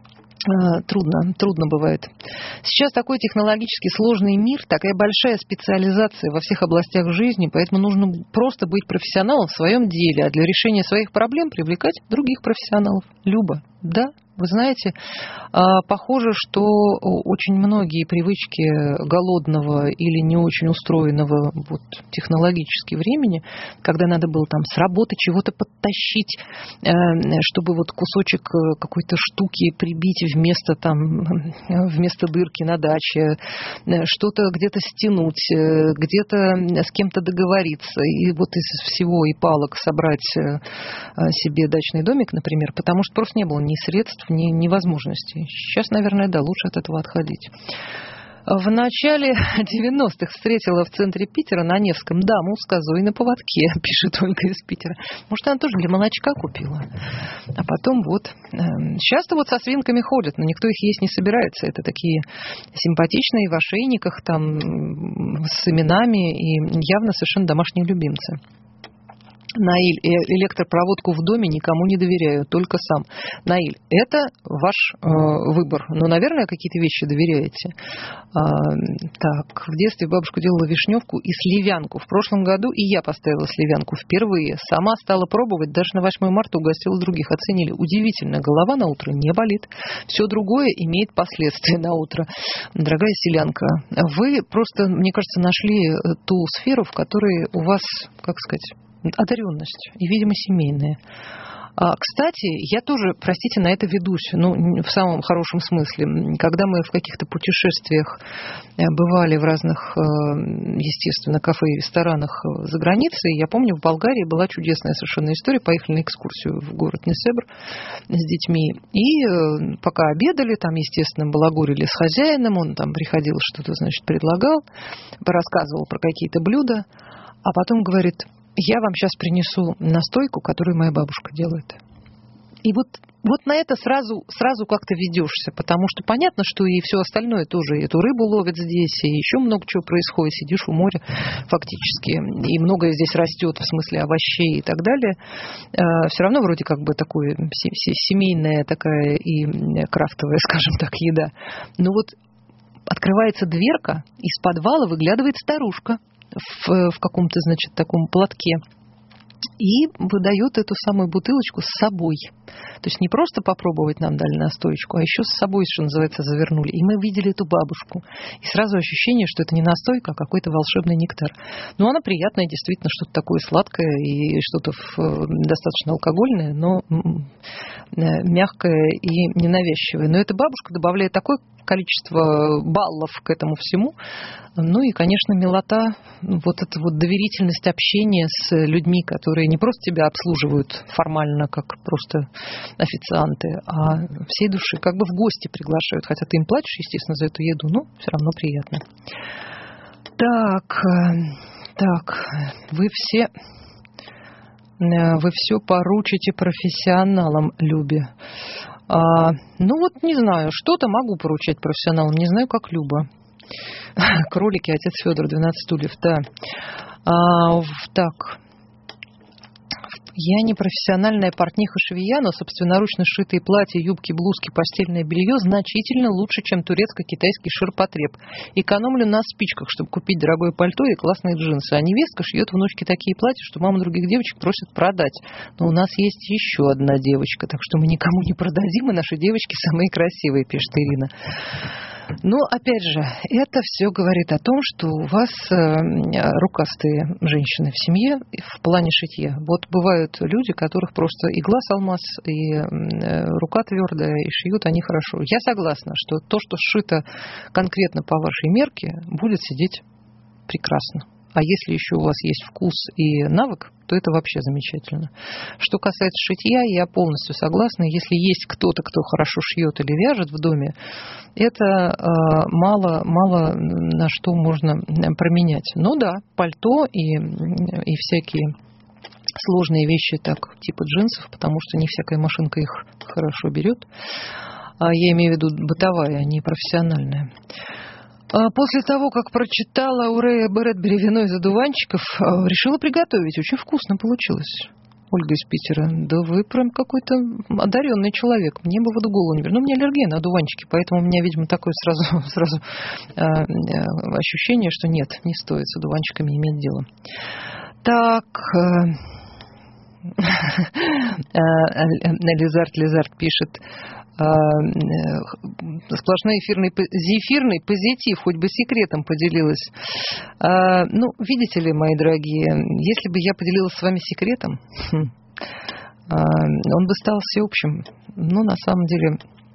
Трудно, трудно бывает. Сейчас такой технологически сложный мир, такая большая специализация во всех областях жизни, поэтому нужно просто быть профессионалом в своем деле, а для решения своих проблем привлекать других профессионалов. Люба, да? Вы знаете, похоже, что очень многие привычки голодного или не очень устроенного вот, технологически времени, когда надо было там с работы чего-то подтащить, чтобы вот кусочек какой-то штуки прибить вместо, там, вместо дырки на даче, что-то где-то стянуть, где-то с кем-то договориться, и вот из всего и палок собрать себе дачный домик, например, потому что просто не было ни средств, ни, ни возможностей. Сейчас, наверное, да, лучше от этого отходить. В начале девяностых встретила в центре Питера на Невском даму с козой на поводке, пишет Ольга из Питера. Может, она тоже для молочка купила? А потом вот... Сейчас-то вот со свинками ходят, но никто их есть не собирается. Это такие симпатичные в ошейниках, там, с именами и явно совершенно домашние любимцы. Наиль, электропроводку в доме никому не доверяю, только сам. Наиль, это ваш э, выбор. Но, наверное, какие-то вещи доверяете. А, так, в детстве бабушка делала вишневку и сливянку. В прошлом году и я поставила сливянку впервые. Сама стала пробовать, даже на восьмое марта угостила других. Оценили. Удивительно, голова на утро не болит. Все другое имеет последствия на утро. Дорогая селянка, вы просто, мне кажется, нашли ту сферу, в которой у вас, как сказать... одаренность и, видимо, семейная. А, кстати, я тоже, простите, на это ведусь, ну, в самом хорошем смысле. Когда мы в каких-то путешествиях бывали в разных, естественно, кафе и ресторанах за границей, я помню, в Болгарии была чудесная совершенно история. Поехали на экскурсию в город Несебр с детьми. И пока обедали, там, естественно, балагурили с хозяином, он там приходил, что-то, значит, предлагал, рассказывал про какие-то блюда, а потом говорит... Я вам сейчас принесу настойку, которую моя бабушка делает. И вот, вот на это сразу, сразу как-то ведешься, потому что понятно, что и все остальное тоже. Эту рыбу ловят здесь, и еще много чего происходит. Сидишь у моря фактически, и многое здесь растет в смысле овощей и так далее. Все равно вроде как бы такое семейная такая и крафтовая, скажем так, еда. Но вот открывается дверка, из подвала выглядывает старушка. В, в каком-то, значит, таком платке и выдает эту самую бутылочку с собой. То есть не просто попробовать нам дали настоечку, а еще с собой, что называется, завернули. И мы видели эту бабушку. И сразу ощущение, что это не настойка, а какой-то волшебный нектар. Но она приятная, действительно, что-то такое сладкое и что-то достаточно алкогольное, но мягкое и ненавязчивое. Но эта бабушка добавляет такое количество баллов к этому всему. Ну и, конечно, милота, вот эта вот доверительность общения с людьми, которые не просто тебя обслуживают формально, как просто официанты, а всей души, как бы в гости приглашают. Хотя ты им платишь, естественно, за эту еду, но все равно приятно. Так, так, вы все... Вы все поручите профессионалам, Любе. А, ну вот, не знаю, что-то могу поручать профессионалам, не знаю, как Люба. Кролики, отец Федор, двенадцать стульев, да. А, так. Я не профессиональная портниха-швея, но собственноручно сшитые платья, юбки, блузки, постельное белье значительно лучше, чем турецко-китайский ширпотреб. Экономлю на спичках, чтобы купить дорогое пальто и классные джинсы. А невестка шьет внучке такие платья, что мама других девочек просит продать. Но у нас есть еще одна девочка, так что мы никому не продадим, и наши девочки самые красивые, пишет Ирина. Но, опять же, это все говорит о том, что у вас рукастые женщины в семье в плане шитья. Вот бывают люди, которых просто и глаз алмаз, и рука твердая, и шьют они хорошо. Я согласна, что то, что сшито конкретно по вашей мерке, будет сидеть прекрасно. А если еще у вас есть вкус и навык, то это вообще замечательно. Что касается шитья, я полностью согласна. Если есть кто-то, кто хорошо шьет или вяжет в доме, это э, мало, мало на что можно променять. Ну да, пальто и, и всякие сложные вещи, так, типа джинсов, потому что не всякая машинка их хорошо берет. Я имею в виду бытовая, а не профессиональная. После того, как прочитала у Рэя Брэдбери «Вино из одуванчиков», решила приготовить. Очень вкусно получилось. Ольга из Питера. Да вы прям какой-то одаренный человек. Мне бы в эту голову не вернули. Ну, у меня аллергия на одуванчики, поэтому у меня, видимо, такое сразу, сразу э, э, ощущение, что нет, не стоит с одуванчиками иметь дело. Так... Лизард Лизард пишет: сплошной эфирный, зефирный позитив, хоть бы секретом поделилась. Ну, видите ли, мои дорогие, если бы я поделилась с вами секретом, он бы стал всеобщим. Но на самом деле...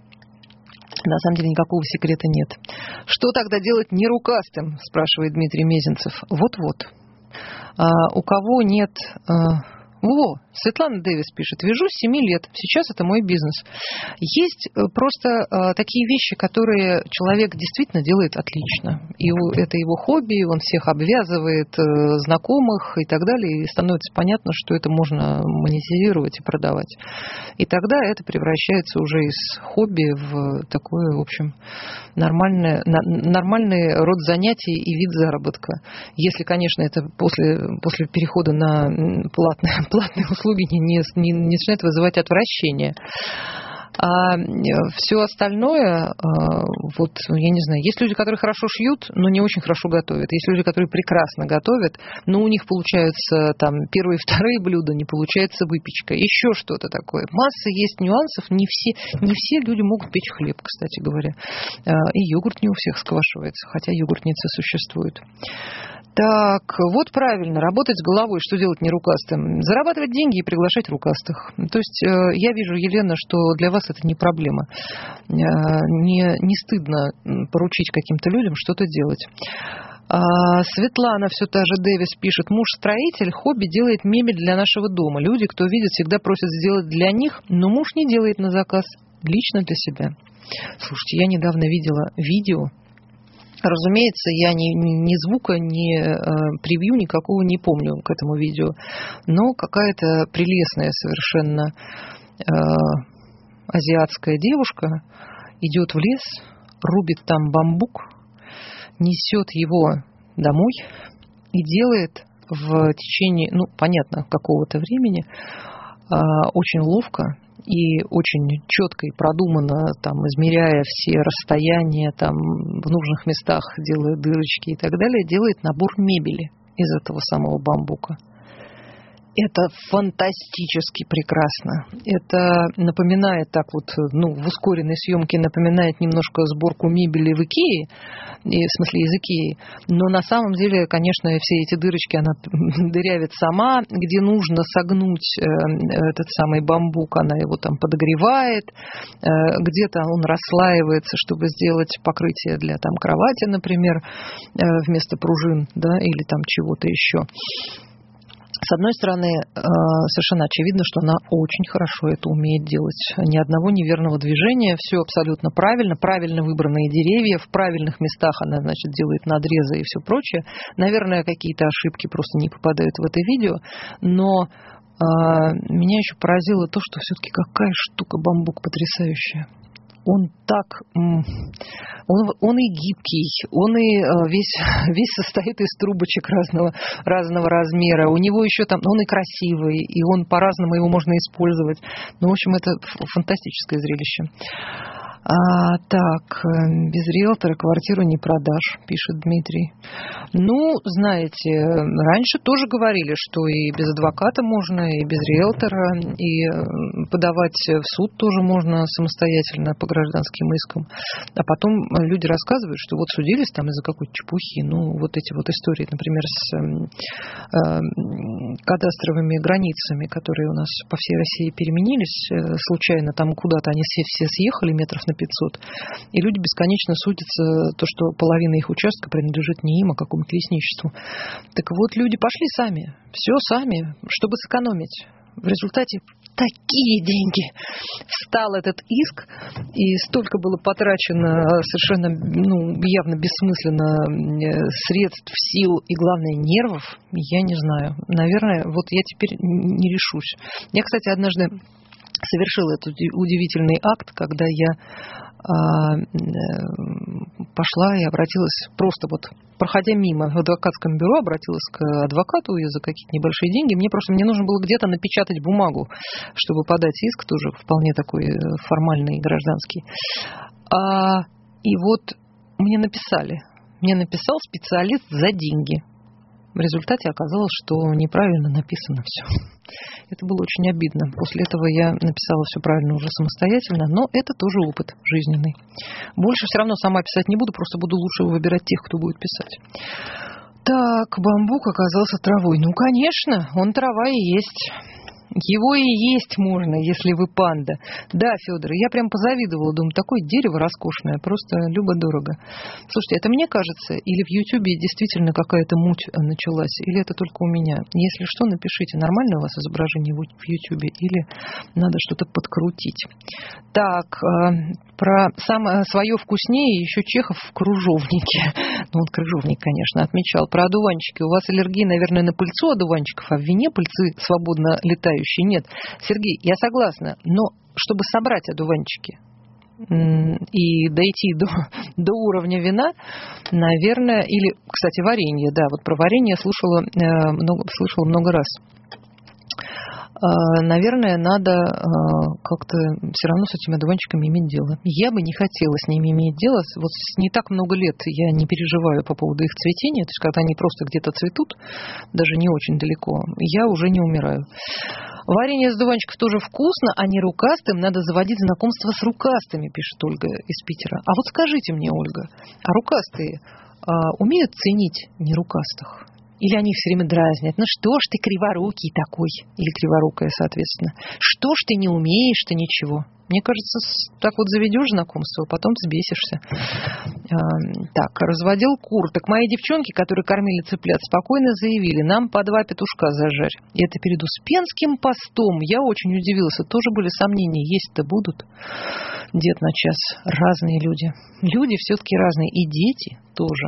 На самом деле никакого секрета нет. Что тогда делать нерукастым, спрашивает Дмитрий Мезенцев. Вот-вот. У кого нет... Во, Светлана Дэвис пишет: вяжу с семи лет, сейчас это мой бизнес. Есть просто э, такие вещи, которые человек действительно делает отлично. И это его хобби, он всех обвязывает, э, знакомых и так далее. И становится понятно, что это можно монетизировать и продавать. И тогда это превращается уже из хобби в такой, в общем, нормальный, нормальный род занятий и вид заработка. Если, конечно, это после, после перехода на платное платные услуги не, не, не начинают вызывать отвращение. А все остальное, вот, я не знаю, есть люди, которые хорошо шьют, но не очень хорошо готовят. Есть люди, которые прекрасно готовят, но у них получаются там первые и вторые блюда, не получается выпечка, еще что-то такое. Масса есть нюансов, не все, не все люди могут печь хлеб, кстати говоря. И йогурт не у всех сквашивается, хотя йогуртницы существуют. Так, вот правильно, работать с головой, что делать нерукастым? Зарабатывать деньги и приглашать рукастых. То есть я вижу, Елена, что для вас это не проблема. Не, не стыдно поручить каким-то людям что-то делать. А Светлана, все та же Дэвис, пишет: муж строитель, хобби, делает мебель для нашего дома. Люди, кто видит, всегда просят сделать для них, но муж не делает на заказ, лично для себя. Слушайте, я недавно видела видео. Разумеется, я ни, ни звука, ни э, превью никакого не помню к этому видео, но какая-то прелестная совершенно э, азиатская девушка идет в лес, рубит там бамбук, несет его домой и делает в течение, ну, понятно, какого-то времени э, очень ловко и очень четко и продуманно, там, измеряя все расстояния, там, в нужных местах, делая дырочки и так далее, делает набор мебели из этого самого бамбука. Это фантастически прекрасно. Это напоминает так вот, ну, в ускоренной съемке напоминает немножко сборку мебели в Икее, и, в смысле из Икеи, но на самом деле, конечно, все эти дырочки она дырявит сама, где нужно согнуть этот самый бамбук, она его там подогревает, где-то он расслаивается, чтобы сделать покрытие для там кровати, например, вместо пружин, да, или там чего-то еще. С одной стороны, совершенно очевидно, что она очень хорошо это умеет делать. Ни одного неверного движения, все абсолютно правильно, правильно выбранные деревья, в правильных местах она, значит, делает надрезы и все прочее. Наверное, какие-то ошибки просто не попадают в это видео, но меня еще поразило то, что все-таки какая штука бамбук потрясающая. Он так, он, он и гибкий, он и весь, весь состоит из трубочек разного, разного размера. У него еще там, он и красивый, и он по-разному его можно использовать. Ну, в общем, это фантастическое зрелище. А, так, без риэлтора квартиру не продашь, пишет Дмитрий. Ну, знаете, раньше тоже говорили, что и без адвоката можно, и без риэлтора, и подавать в суд тоже можно самостоятельно по гражданским искам. А потом люди рассказывают, что вот судились там из-за какой-то чепухи. Ну, вот эти вот истории, например, с э, кадастровыми границами, которые у нас по всей России переменились случайно, там куда-то они все, все съехали метров на пятьсот, и люди бесконечно судятся, то, что половина их участка принадлежит не им, а какому-то лесничеству. Так вот, люди пошли сами, все сами, чтобы сэкономить. В результате такие деньги встал этот иск, и столько было потрачено совершенно, ну, явно бессмысленно средств, сил и, главное, нервов, я не знаю. Наверное, вот я теперь не решусь. Я, кстати, однажды совершил этот удивительный акт, когда я а, пошла и обратилась, просто вот проходя мимо в адвокатском бюро, обратилась к адвокату и за какие-то небольшие деньги. Мне просто мне нужно было где-то напечатать бумагу, чтобы подать иск, тоже вполне такой формальный, гражданский. А, и вот мне написали, мне написал специалист за деньги. В результате оказалось, что неправильно написано все. Это было очень обидно. После этого я написала все правильно уже самостоятельно, но это тоже опыт жизненный. Больше все равно сама писать не буду, просто буду лучше выбирать тех, кто будет писать. Так, бамбук оказался травой. Ну, конечно, он трава и есть. Его и есть можно, если вы панда. Да, Федор, я прям позавидовала, думаю, такое дерево роскошное, просто любо-дорого. Слушайте, это мне кажется, или в Ютьюбе действительно какая-то муть началась, или это только у меня? Если что, напишите, нормально у вас изображение в Ютьюбе, или надо что-то подкрутить. Так, про самое свое вкуснее еще Чехов в кружовнике. Ну, он крыжовник, конечно, отмечал. Про одуванчики. У вас аллергия, наверное, на пыльцу одуванчиков, а в вине пыльцы свободно летающие нет. Сергей, я согласна, но чтобы собрать одуванчики и дойти до, до уровня вина, наверное, или, кстати, варенье, да, вот про варенье я слушала, много, слышала много раз. Наверное, надо как-то все равно с этими одуванчиками иметь дело. Я бы не хотела с ними иметь дело. Вот не так много лет я не переживаю по поводу их цветения. То есть, когда они просто где-то цветут, даже не очень далеко, я уже не умираю. Варенье из одуванчиков тоже вкусно, а не рукастым надо заводить знакомство с рукастыми, пишет Ольга из Питера. А вот скажите мне, Ольга, а рукастые а, умеют ценить нерукастых? Или они их все время дразнят? Ну что ж ты криворукий такой? Или криворукая, соответственно. Что ж ты не умеешь-то ничего? Мне кажется, так вот заведешь знакомство, потом взбесишься. А, так, разводил кур. Так мои девчонки, которые кормили цыплят, спокойно заявили, нам по два петушка зажарь. И это перед Успенским постом. Я очень удивилась. Тоже были сомнения, есть-то будут. Дед на час. Разные люди. Люди все-таки разные. И дети тоже.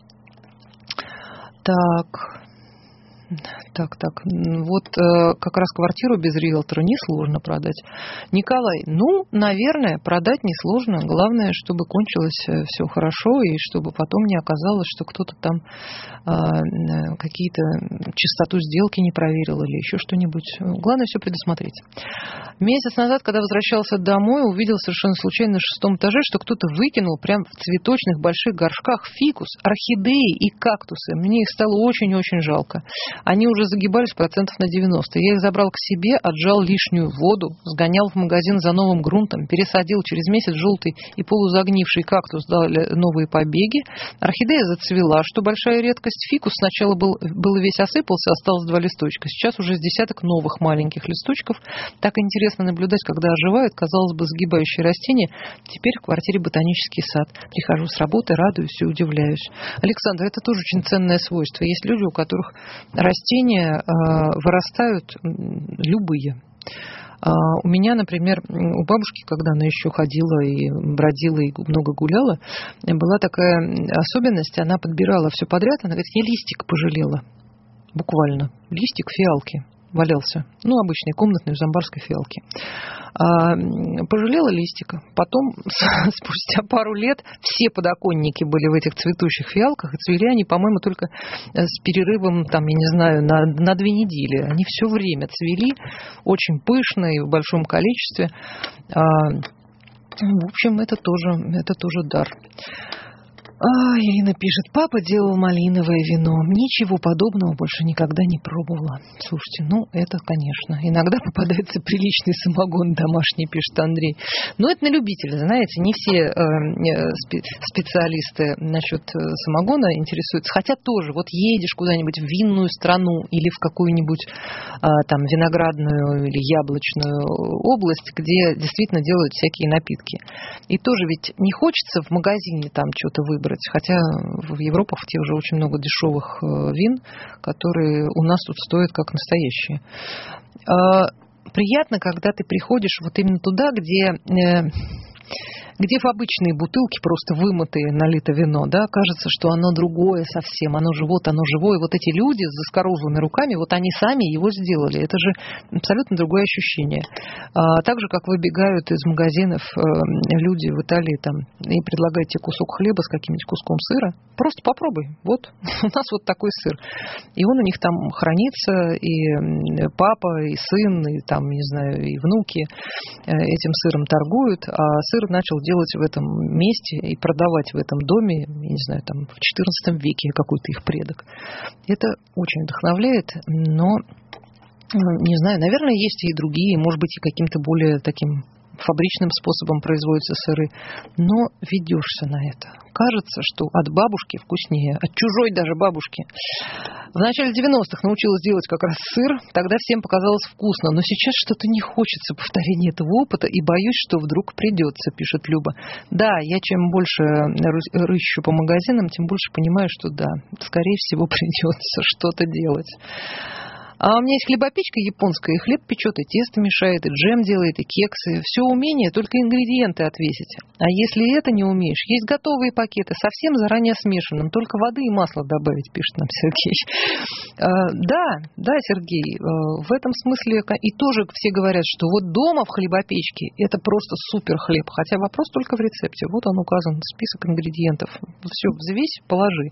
Так, так, так, вот э, как раз квартиру без риэлтора несложно продать. Николай, ну, наверное, продать несложно. Главное, чтобы кончилось все хорошо и чтобы потом не оказалось, что кто-то там э, какие-то чистоту сделки не проверил или еще что-нибудь. Главное все предусмотреть. Месяц назад, когда возвращался домой, увидел совершенно случайно на шестом этаже, что кто-то выкинул прям в цветочных больших горшках фикус, орхидеи и кактусы. Мне их стало очень-очень жалко. Они уже уже загибались процентов на девяносто. Я их забрал к себе, отжал лишнюю воду, сгонял в магазин за новым грунтом, пересадил. Через месяц желтый и полузагнивший кактус дали новые побеги. Орхидея зацвела, что большая редкость. Фикус сначала был, был весь осыпался, осталось два листочка. Сейчас уже с десяток новых маленьких листочков. Так интересно наблюдать, когда оживают, казалось бы, сгибающие растения. Теперь в квартире ботанический сад. Прихожу с работы, радуюсь и удивляюсь. Александр, это тоже очень ценное свойство. Есть люди, у которых растения э, вырастают любые. У меня, например, у бабушки, когда она еще ходила и бродила и много гуляла, была такая особенность, она подбирала все подряд, она говорит, я листик пожалела, буквально, листик фиалки валялся, ну, обычной комнатной замбарской фиалки. А, пожалела листика. Потом, спустя пару лет, все подоконники были в этих цветущих фиалках, и цвели они, по-моему, только с перерывом, там, я не знаю, на, на две недели. Они все время цвели, очень пышно и в большом количестве. А, в общем, это тоже, это тоже дар. А, Ирина пишет, папа делал малиновое вино. Ничего подобного больше никогда не пробовала. Слушайте, ну это, конечно, иногда попадается приличный самогон домашний, пишет Андрей. Но это на любителя, знаете, не все э, специалисты насчет самогона интересуются. Хотя тоже, вот едешь куда-нибудь в винную страну или в какую-нибудь э, там виноградную или яблочную область, где действительно делают всякие напитки. И тоже ведь не хочется в магазине там что-то выбрать. Хотя в Европах в тех же очень много дешевых вин, которые у нас тут стоят как настоящие. Приятно, когда ты приходишь вот именно туда, где... где в обычные бутылки просто вымытые налито вино, да, кажется, что оно другое совсем, оно же вот, оно живое. Вот эти люди с заскорузлыми руками, вот они сами его сделали. Это же абсолютно другое ощущение. А, так же, как выбегают из магазинов э, люди в Италии там, и предлагают тебе кусок хлеба с каким-нибудь куском сыра. Просто попробуй. Вот, у нас вот такой сыр. И он у них там хранится, и папа, и сын, и там, не знаю, и внуки этим сыром торгуют, а сыр начал делать делать в этом месте и продавать в этом доме, я не знаю, там в четырнадцатом веке какой-то их предок. Это очень вдохновляет, но, не знаю, наверное, есть и другие, может быть, и каким-то более таким фабричным способом производятся сыры, но ведешься на это. Кажется, что от бабушки вкуснее, от чужой даже бабушки. В начале девяностых научилась делать как раз сыр, тогда всем показалось вкусно, но сейчас что-то не хочется повторения этого опыта и боюсь, что вдруг придется, пишет Люба. Да, я чем больше рыщу по магазинам, тем больше понимаю, что да, скорее всего придется что-то делать. А у меня есть хлебопечка японская, и хлеб печет, и тесто мешает, и джем делает, и кексы. Все умение, только ингредиенты отвесить. А если это не умеешь, есть готовые пакеты, совсем заранее смешанным, только воды и масла добавить, пишет нам Сергей. Да, да, Сергей, в этом смысле и тоже все говорят, что вот дома в хлебопечке это просто супер хлеб, хотя вопрос только в рецепте. Вот он указан, список ингредиентов. Все, взвесь, положи.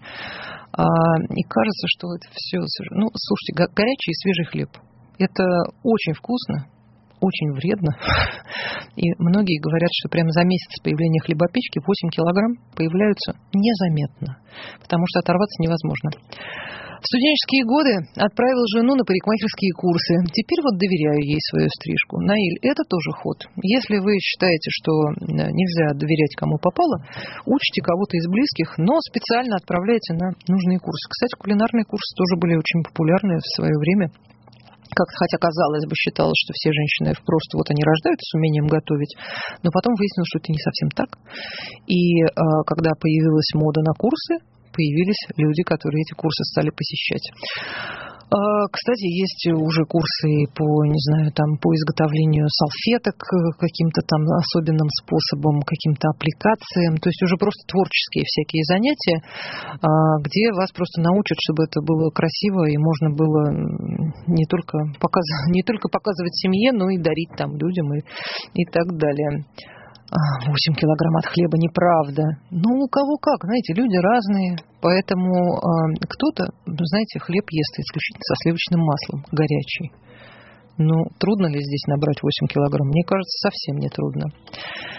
И кажется, что это все... Ну, слушайте, горячий свежий хлеб. Это очень вкусно, очень вредно. И многие говорят, что прямо за месяц появления хлебопечки восемь килограмм появляются незаметно, потому что оторваться невозможно. В студенческие годы отправил жену на парикмахерские курсы. Теперь вот доверяю ей свою стрижку. Наиль, это тоже ход. Если вы считаете, что нельзя доверять кому попало, учите кого-то из близких, но специально отправляйте на нужные курсы. Кстати, кулинарные курсы тоже были очень популярны в свое время. Как, хотя, казалось бы, считалось, что все женщины просто вот они рождаются с умением готовить, но потом выяснилось, что это не совсем так. И э, когда появилась мода на курсы, появились люди, которые эти курсы стали посещать. Кстати, есть уже курсы по, не знаю, там, по изготовлению салфеток каким-то там особенным способом, каким-то аппликациям. То есть уже просто творческие всякие занятия, где вас просто научат, чтобы это было красиво и можно было не только показывать, не только показывать семье, но и дарить там людям и, и так далее. восемь килограмм от хлеба, неправда. Ну, у кого как, знаете, люди разные, поэтому э, кто-то, знаете, хлеб ест исключительно со сливочным маслом, горячий. Ну, трудно ли здесь набрать восемь килограмм? Мне кажется, совсем не трудно.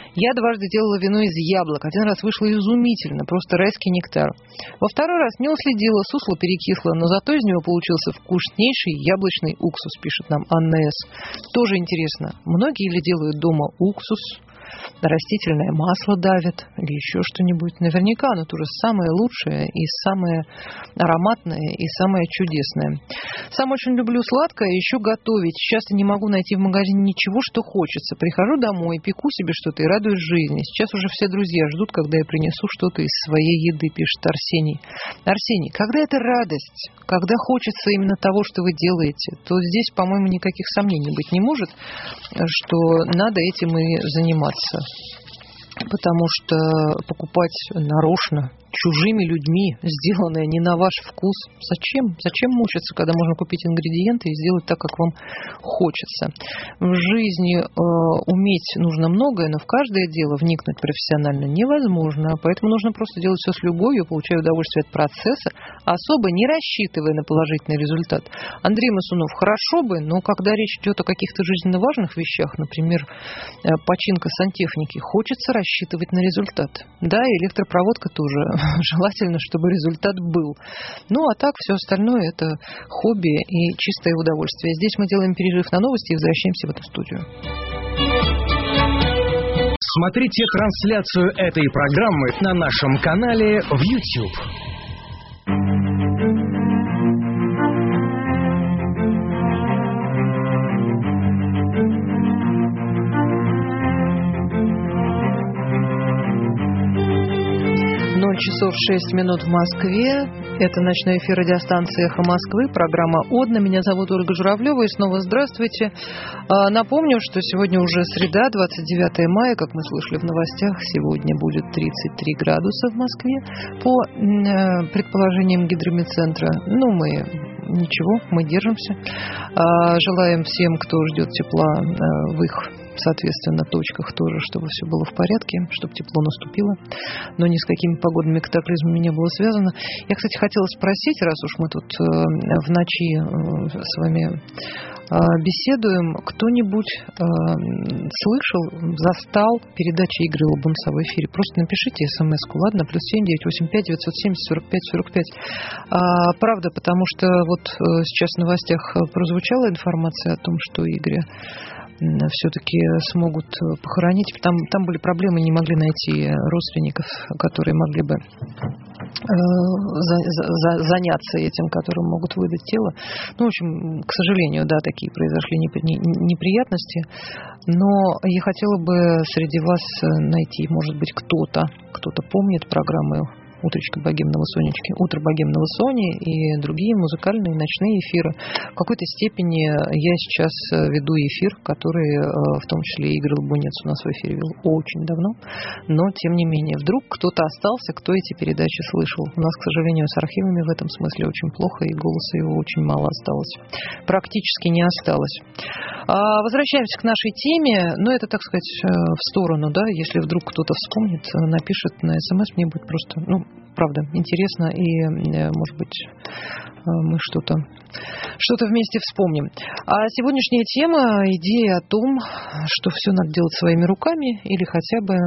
Я дважды делала вино из яблок. Один раз вышло изумительно, просто райский нектар. Во второй раз не уследила, сусло перекисло, но зато из него получился вкуснейший яблочный уксус, пишет нам Анна С. Тоже интересно, многие ли делают дома уксус? Растительное масло давит или еще что-нибудь. Наверняка оно тоже самое лучшее и самое ароматное и самое чудесное. Сам очень люблю сладкое, еще готовить. Часто не могу найти в магазине ничего, что хочется. Прихожу домой, пеку себе что-то и радуюсь жизни. Сейчас уже все друзья ждут, когда я принесу что-то из своей еды, пишет Арсений. Арсений, когда это радость, когда хочется именно того, что вы делаете, то здесь, по-моему, никаких сомнений быть не может, что надо этим и заниматься. Потому что покупать нарочно чужими людьми, сделанное не на ваш вкус, зачем? Зачем мучиться, когда можно купить ингредиенты и сделать так, как вам хочется? В жизни э, уметь нужно многое, но в каждое дело вникнуть профессионально невозможно. Поэтому нужно просто делать все с любовью, получая удовольствие от процесса, особо не рассчитывая на положительный результат. Андрей Масунов, хорошо бы, но когда речь идет о каких-то жизненно важных вещах, например, починка сантехники, хочется рассчитывать на результат. Да, и электропроводка тоже. Желательно, чтобы результат был. Ну, а так, все остальное – это хобби и чистое удовольствие. Здесь мы делаем перерыв на новости и возвращаемся в эту студию. Смотрите трансляцию этой программы на нашем канале в YouTube. ноль часов шесть минут в Москве. Это ночной эфир радиостанции «Эхо Москвы», программа «Одна». Меня зовут Ольга Журавлева, и снова здравствуйте. Напомню, что сегодня уже среда, двадцать девятое мая, как мы слышали в новостях, сегодня будет тридцать три градуса в Москве, по предположениям гидрометцентра. Ну, мы ничего, мы держимся. Желаем всем, кто ждет тепла в их, соответственно, точках тоже, чтобы все было в порядке, чтобы тепло наступило, но ни с какими погодными катаклизмами не было связано. Я, кстати, хотела спросить, раз уж мы тут в ночи с вами беседуем, кто-нибудь слышал, застал передачи Игоря Лобунца в эфире? Просто напишите смс-ку, ладно? Плюс семь девятьсот восемьдесят пять девятьсот семьдесят сорок пять сорок пять. Правда, потому что вот сейчас в новостях прозвучала информация о том, что Игоря все-таки смогут похоронить. Там, там были проблемы, не могли найти родственников, которые могли бы за, за, заняться этим, которым могут выдать тело. Ну, в общем, к сожалению, да, такие произошли неприятности. Но я хотела бы среди вас найти, может быть, кто-то, кто-то помнит программу «Утречка богемного Сонечки», «Утро богемного Сони» и другие музыкальные ночные эфиры. В какой-то степени я сейчас веду эфир, который, в том числе Игорь Лобунец у нас в эфире вел очень давно, но, тем не менее, вдруг кто-то остался, кто эти передачи слышал. У нас, к сожалению, с архивами в этом смысле очень плохо, и голоса его очень мало осталось. Практически не осталось. Возвращаемся к нашей теме, но это, так сказать, в сторону, да, если вдруг кто-то вспомнит, напишет на СМС, мне будет просто, ну, правда, интересно, и, может быть, мы что-то, что-то вместе вспомним. А сегодняшняя тема – идея о том, что все надо делать своими руками или хотя бы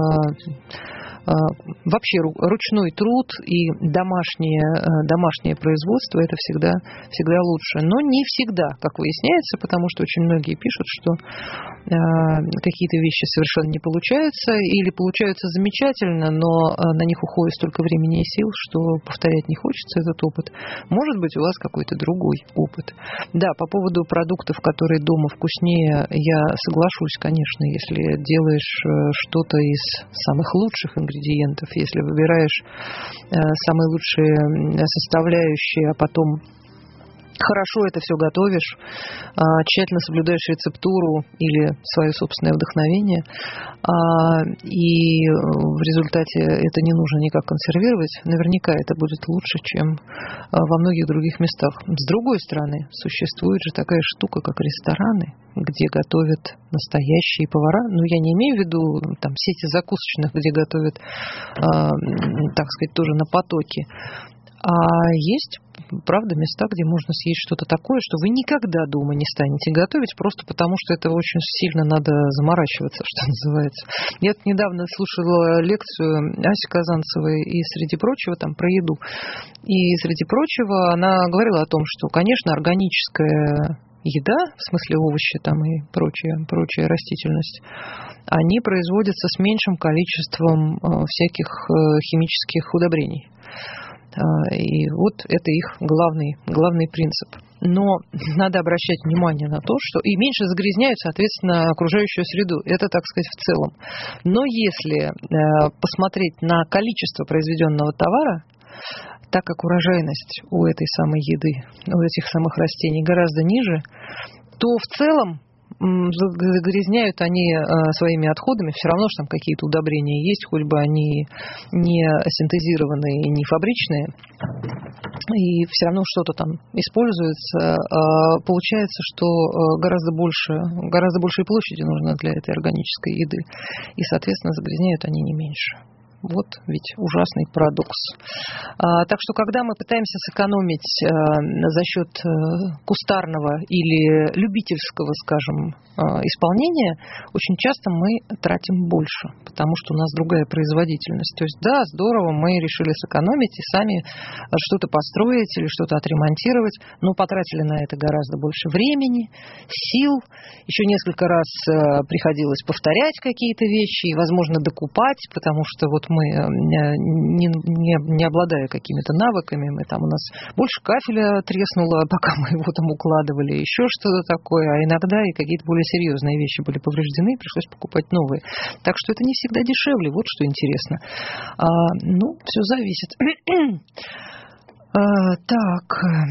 вообще ручной труд и домашнее, домашнее производство – это всегда, всегда лучше. Но не всегда, как выясняется, потому что очень многие пишут, что какие-то вещи совершенно не получаются или получаются замечательно, но на них уходит столько времени и сил, что повторять не хочется этот опыт. Может быть, у вас какой-то другой опыт. Да, по поводу продуктов, которые дома вкуснее, я соглашусь, конечно, если делаешь что-то из самых лучших ингредиентов, если выбираешь самые лучшие составляющие, а потом хорошо это все готовишь, тщательно соблюдаешь рецептуру или свое собственное вдохновение, и в результате это не нужно никак консервировать, наверняка это будет лучше, чем во многих других местах. С другой стороны, существует же такая штука, как рестораны, где готовят настоящие повара. Ну, я не имею в виду там сети закусочных, где готовят, так сказать, тоже на потоке. А есть правда, места, где можно съесть что-то такое, что вы никогда дома не станете готовить, просто потому что это очень сильно надо заморачиваться, что называется. Я недавно слушала лекцию Аси Казанцевой и, среди прочего, там про еду. И, среди прочего, она говорила о том, что, конечно, органическая еда, в смысле овощи там и прочая, прочая растительность, они производятся с меньшим количеством всяких химических удобрений. И вот это их главный, главный принцип. Но надо обращать внимание на то, что и меньше загрязняют, соответственно, окружающую среду. Это, так сказать, в целом. Но если посмотреть на количество произведенного товара, так как урожайность у этой самой еды, у этих самых растений гораздо ниже, то в целом загрязняют они своими отходами, все равно, что там какие-то удобрения есть, хоть бы они не синтезированные и не фабричные, и все равно что-то там используется. Получается, что гораздо больше, гораздо большей площади нужно для этой органической еды, и, соответственно, загрязняют они не меньше. Вот ведь ужасный парадокс. А, так что, когда мы пытаемся сэкономить а, за счет а, кустарного или любительского, скажем, а, исполнения, очень часто мы тратим больше, потому что у нас другая производительность. То есть, да, здорово, мы решили сэкономить и сами что-то построить или что-то отремонтировать, но потратили на это гораздо больше времени, сил. Еще несколько раз а, приходилось повторять какие-то вещи и, возможно, докупать, потому что вот мы, не, не, не обладая какими-то навыками, мы там у нас больше кафеля треснуло, пока мы его там укладывали, еще что-то такое, а иногда и какие-то более серьезные вещи были повреждены, пришлось покупать новые. Так что это не всегда дешевле, вот что интересно. А, ну, все зависит. а, так...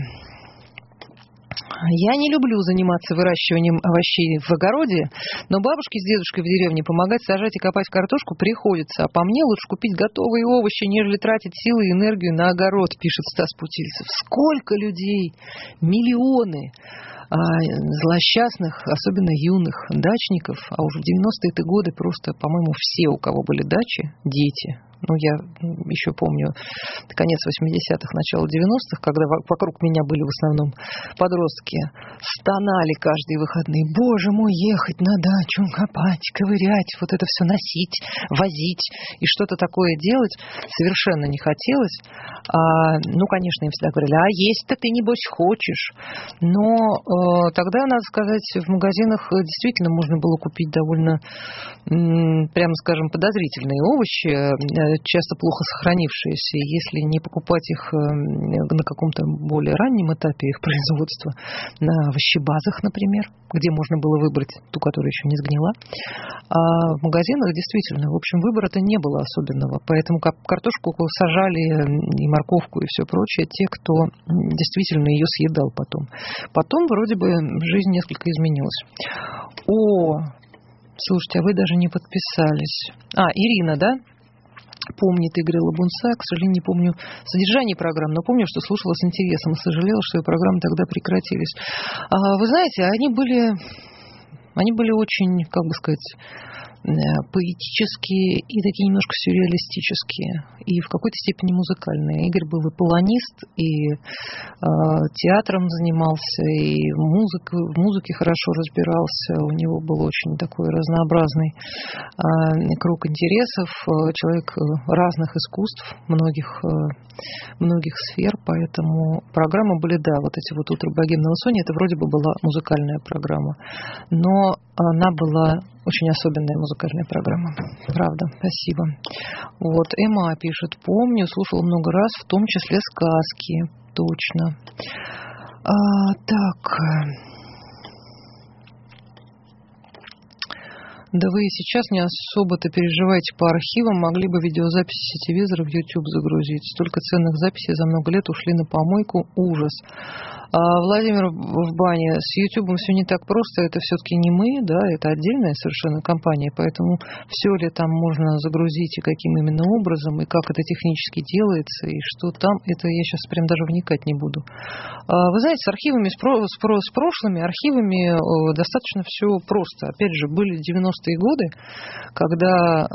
Я не люблю заниматься выращиванием овощей в огороде, но бабушке с дедушкой в деревне помогать сажать и копать картошку приходится. А по мне лучше купить готовые овощи, нежели тратить силы и энергию на огород, пишет Стас Путильцев. Сколько людей, миллионы злосчастных, особенно юных дачников, а уже в девяностые годы просто, по-моему, все, у кого были дачи, дети. Ну, я еще помню конец восьмидесятых, начало девяностых, когда вокруг меня были в основном подростки, стонали каждые выходные: боже мой, ехать на дачу, копать, ковырять, вот это все носить, возить и что-то такое делать совершенно не хотелось. А, ну, конечно, им всегда говорили: а есть-то ты, небось, хочешь. Но э, тогда, надо сказать, в магазинах действительно можно было купить довольно, м, прямо скажем, подозрительные овощи, часто плохо сохранившиеся. Если не покупать их на каком-то более раннем этапе их производства, на овощебазах, например, где можно было выбрать ту, которая еще не сгнила. А в магазинах действительно, в общем, выбора-то не было особенного. Поэтому картошку сажали, и морковку, и все прочее, те, кто действительно ее съедал потом. Потом вроде бы жизнь несколько изменилась. О, слушайте, а вы даже не подписались. А, Ирина, да? Помнит Игоря Лабунца, к сожалению, не помню содержание программ, но помню, что слушала с интересом и сожалела, что программы тогда прекратились. А, вы знаете, они были, они были очень, как бы сказать, поэтические и такие немножко сюрреалистические, и в какой-то степени музыкальные. Игорь был и полонист, и э, театром занимался, и музык, в музыке хорошо разбирался. У него был очень такой разнообразный э, круг интересов, человек разных искусств, многих, э, многих сфер, поэтому программы были, да, вот эти вот «Утро богемного Сони», это вроде бы была музыкальная программа, но она была очень особенная музыкальная программа. Правда, спасибо. Вот, Эмма пишет: помню, слушала много раз, в том числе сказки. Точно. А, так. Да вы и сейчас не особо-то переживаете по архивам, могли бы видеозаписи сетевизора в YouTube загрузить. Столько ценных записей за много лет ушли на помойку. Ужас. А, Владимир в бане. С YouTube все не так просто. Это все-таки не мы, да, это отдельная совершенно компания. Поэтому все ли там можно загрузить и каким именно образом, и как это технически делается, и что там, это я сейчас прям даже вникать не буду. А, вы знаете, с архивами, с, про, с, про, с прошлыми архивами достаточно все просто. Опять же, были девяностые девяностые годы, когда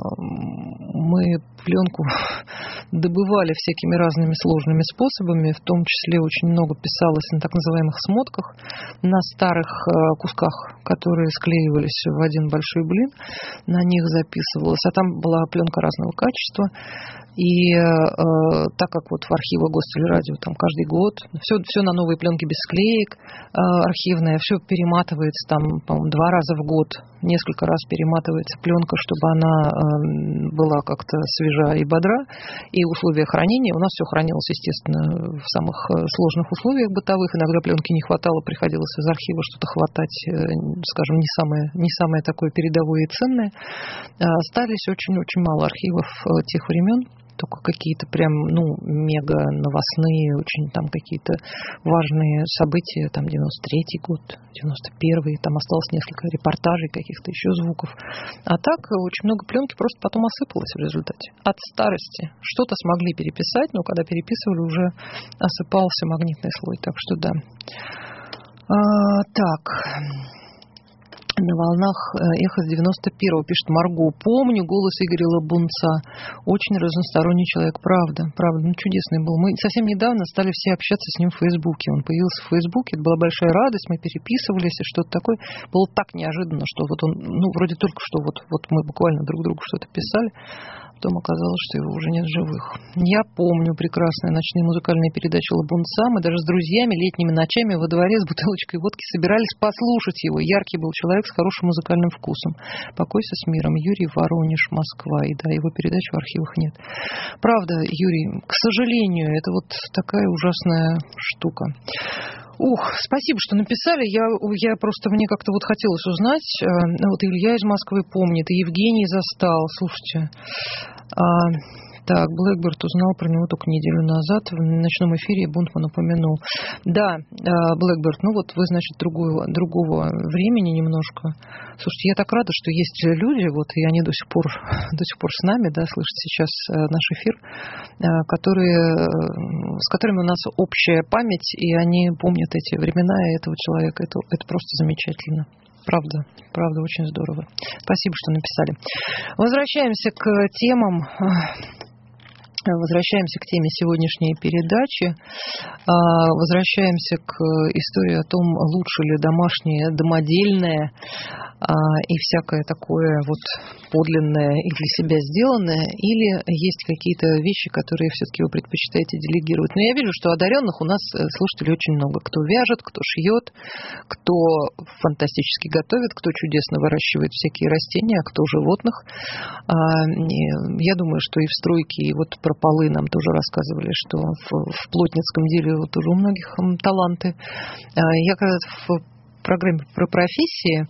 мы пленку добывали всякими разными сложными способами, в том числе очень много писалось на так называемых смотках, на старых кусках, которые склеивались в один большой блин, на них записывалось, а там была пленка разного качества. И э, так как вот в архивах Гостелерадио там каждый год все, все на новой пленке без склеек, э, архивное, все перематывается там, по-моему, два раза в год, несколько раз перематывается пленка, чтобы она э, была как-то свежа и бодра. И условия хранения, у нас все хранилось, естественно, в самых сложных условиях бытовых. Иногда пленки не хватало, приходилось из архива что-то хватать, э, скажем, не самое, не самое такое передовое и ценное. Э, остались очень-очень мало архивов э, тех времен. Только какие-то прям, ну, мега новостные, очень там какие-то важные события, там девяносто третий год, девяносто первый, там осталось несколько репортажей, каких-то еще звуков. А так очень много пленки просто потом осыпалось в результате. От старости. Что-то смогли переписать, но когда переписывали, уже осыпался магнитный слой. Так что да. А, так... На волнах эхо с девяносто первого, пишет Марго. Помню голос Игоря Лабунца. Очень разносторонний человек, правда. Правда, ну чудесный был. Мы совсем недавно стали все общаться с ним в Фейсбуке. Он появился в Фейсбуке, это была большая радость, мы переписывались и что-то такое. Было так неожиданно, что вот он, ну вроде только что вот, вот мы буквально друг другу что-то писали. Потом оказалось, что его уже нет в живых. Я помню прекрасные ночные музыкальные передачи Лабунца. Мы даже с друзьями летними ночами во дворе с бутылочкой водки собирались послушать его. Яркий был человек с хорошим музыкальным вкусом. Покойся с миром. Юрий, Воронеж, Москва. И да, его передач в архивах нет. Правда, Юрий, к сожалению, это вот такая ужасная штука. Ух, спасибо, что написали. Я, я просто, мне как-то вот хотелось узнать. Вот Илья из Москвы помнит, и Евгений застал. Слушайте, а, так, Блэкберт узнал про него только неделю назад. В ночном эфире Бунтман упомянул. Да, Блэкберт, ну вот вы, значит, другого, другого времени немножко. Слушайте, я так рада, что есть люди, вот, и они до сих пор, до сих пор с нами, да, слышат сейчас наш эфир, которые, с которыми у нас общая память, и они помнят эти времена и этого человека. Это, это просто замечательно. Правда, правда, очень здорово. Спасибо, что написали. Возвращаемся к темам... Возвращаемся к теме сегодняшней передачи. Возвращаемся к истории о том, лучше ли домашнее, домодельное и всякое такое вот подлинное и для себя сделанное, или есть какие-то вещи, которые все-таки вы предпочитаете делегировать. Но я вижу, что одаренных у нас слушателей очень много. Кто вяжет, кто шьет, кто фантастически готовит, кто чудесно выращивает всякие растения, а кто животных. Я думаю, что и в стройке, и вот про полы нам тоже рассказывали, что в, в плотницком деле вот тоже у многих таланты. Я когда в программе про профессии...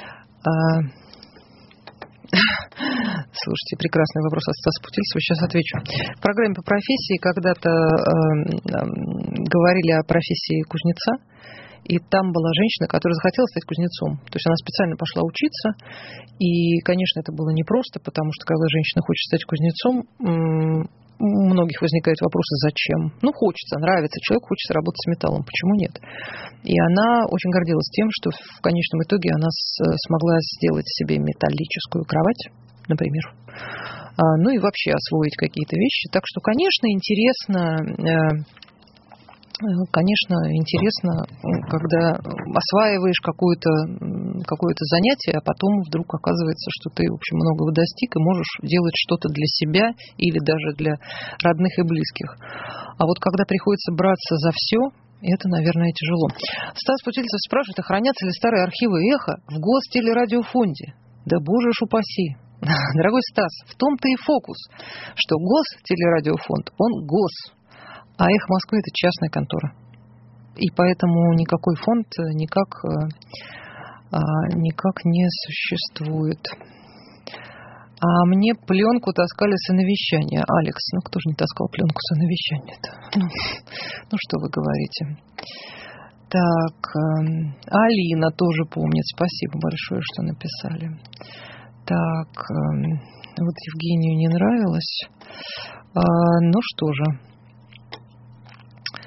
Слушайте, прекрасный вопрос от Стаса Путильцева, сейчас отвечу. В программе по профессии когда-то говорили о профессии кузнеца, и там была женщина, которая захотела стать кузнецом. То есть она специально пошла учиться, и, конечно, это было непросто, потому что когда женщина хочет стать кузнецом, у многих возникают вопросы, зачем? Ну, хочется, нравится, человек хочет работать с металлом, почему нет? И она очень гордилась тем, что в конечном итоге она смогла сделать себе металлическую кровать, например, ну и вообще освоить какие-то вещи. Так что, конечно, интересно... Конечно, интересно, когда осваиваешь какое-то, какое-то занятие, а потом вдруг оказывается, что ты, в общем, многого достиг и можешь делать что-то для себя или даже для родных и близких. А вот когда приходится браться за все, это, наверное, тяжело. Стас Путильцев спрашивает, а хранятся ли старые архивы «Эхо» в Гостелерадиофонде? Да боже ж упаси. Дорогой Стас, в том-то и фокус, что Гостелерадиофонд, он гос. А «Эхо Москвы» — это частная контора. И поэтому никакой фонд никак, никак не существует. А мне пленку таскали с навещания. Алекс, ну кто же не таскал пленку с навещания-то? Ну, ну что вы говорите. Так, Алина тоже помнит. Спасибо большое, что написали. Так, вот Евгению не нравилось. Ну что же.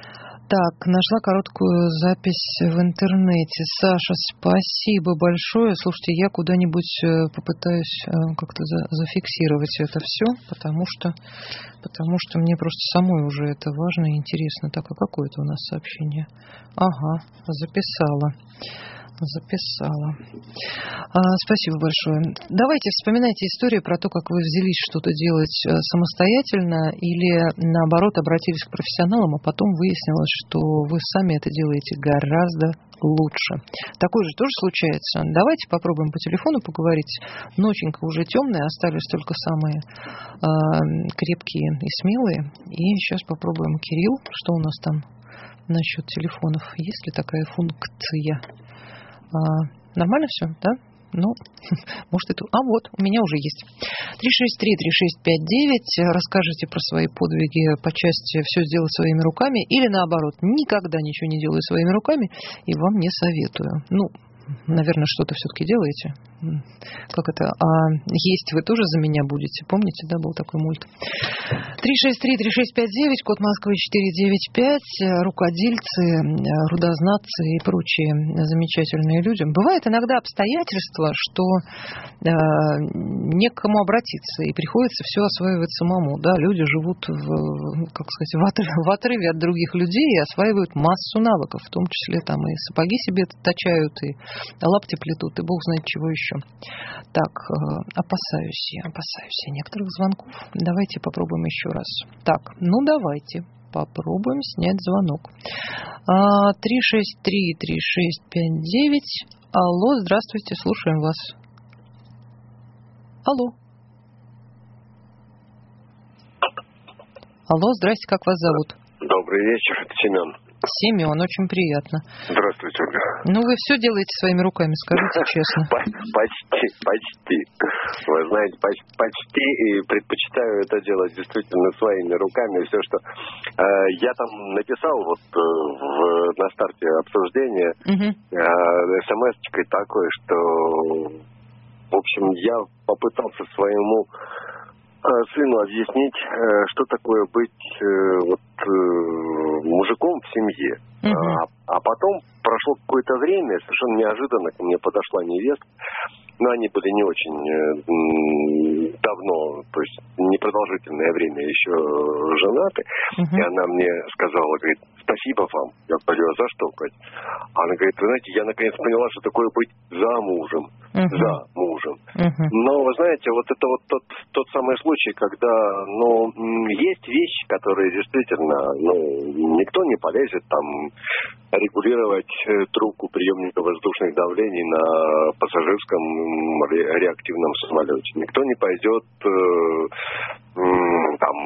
Так, нашла короткую запись в интернете. Саша, спасибо большое. Слушайте, я куда-нибудь попытаюсь как-то за- зафиксировать это все, потому что, потому что мне просто самой уже это важно и интересно. Так, а какое это у нас сообщение? Ага, записала. Записала. А, спасибо большое. Давайте вспоминайте историю про то, как вы взялись что-то делать самостоятельно или, наоборот, обратились к профессионалам, а потом выяснилось, что вы сами это делаете гораздо лучше. Такое же тоже случается. Давайте попробуем по телефону поговорить. Ноченька уже темная, остались только самые а, крепкие и смелые. И сейчас попробуем. Кирилл, что у нас там насчет телефонов? Есть ли такая функция? А, нормально все, да? Ну, может, это... А вот, у меня уже есть. три шесть три три шесть пять девять. Расскажите про свои подвиги по части «все сделать своими руками» или, наоборот, никогда ничего не делаю своими руками и вам не советую. Ну, наверное, что-то все-таки делаете. Как это? А есть вы тоже за меня будете? Помните, да, был такой мульт? три шесть три три шесть пять девять, код Москвы четыре девять пять, рукодельцы, рудознатцы и прочие замечательные люди. Бывает иногда обстоятельства, что э, не к кому обратиться, и приходится все осваивать самому. Да? Люди живут в, как сказать, в, отрыве, в отрыве от других людей и осваивают массу навыков, в том числе там и сапоги себе точают, и лапти плетут, и бог знает чего еще. Так, опасаюсь я, опасаюсь я некоторых звонков. Давайте попробуем еще раз. Так, ну давайте попробуем снять звонок. три шесть три три шесть пять девять. Алло, здравствуйте, слушаем вас. Алло. Алло, здрасте, как вас зовут? Добрый вечер, это Семен. Семен, очень приятно. Здравствуйте, Ольга. Ну, вы все делаете своими руками, скажите честно. Почти, почти. Вы знаете, почти, и предпочитаю это делать действительно своими руками. Все, что я там написал вот на старте обсуждения, смс-очкой такой, что, в общем, я попытался своему сыну объяснить, что такое быть вот мужиком в семье. Uh-huh. А, а потом прошло какое-то время, совершенно неожиданно ко мне подошла невестка. Но они были не очень э, давно, то есть непродолжительное время еще женаты. Uh-huh. И она мне сказала, говорит, спасибо вам. Я говорю, а за что, Кать? Она говорит, вы знаете, я наконец поняла, что такое быть замужем. Uh-huh. За мужем. Uh-huh. Но, вы знаете, вот это вот тот, тот самый случай, когда, ну, есть вещи, которые действительно, ну, никто не полезет там регулировать трубку приемника воздушных давлений на пассажирском реактивном самолете. Никто не пойдет э, э, там,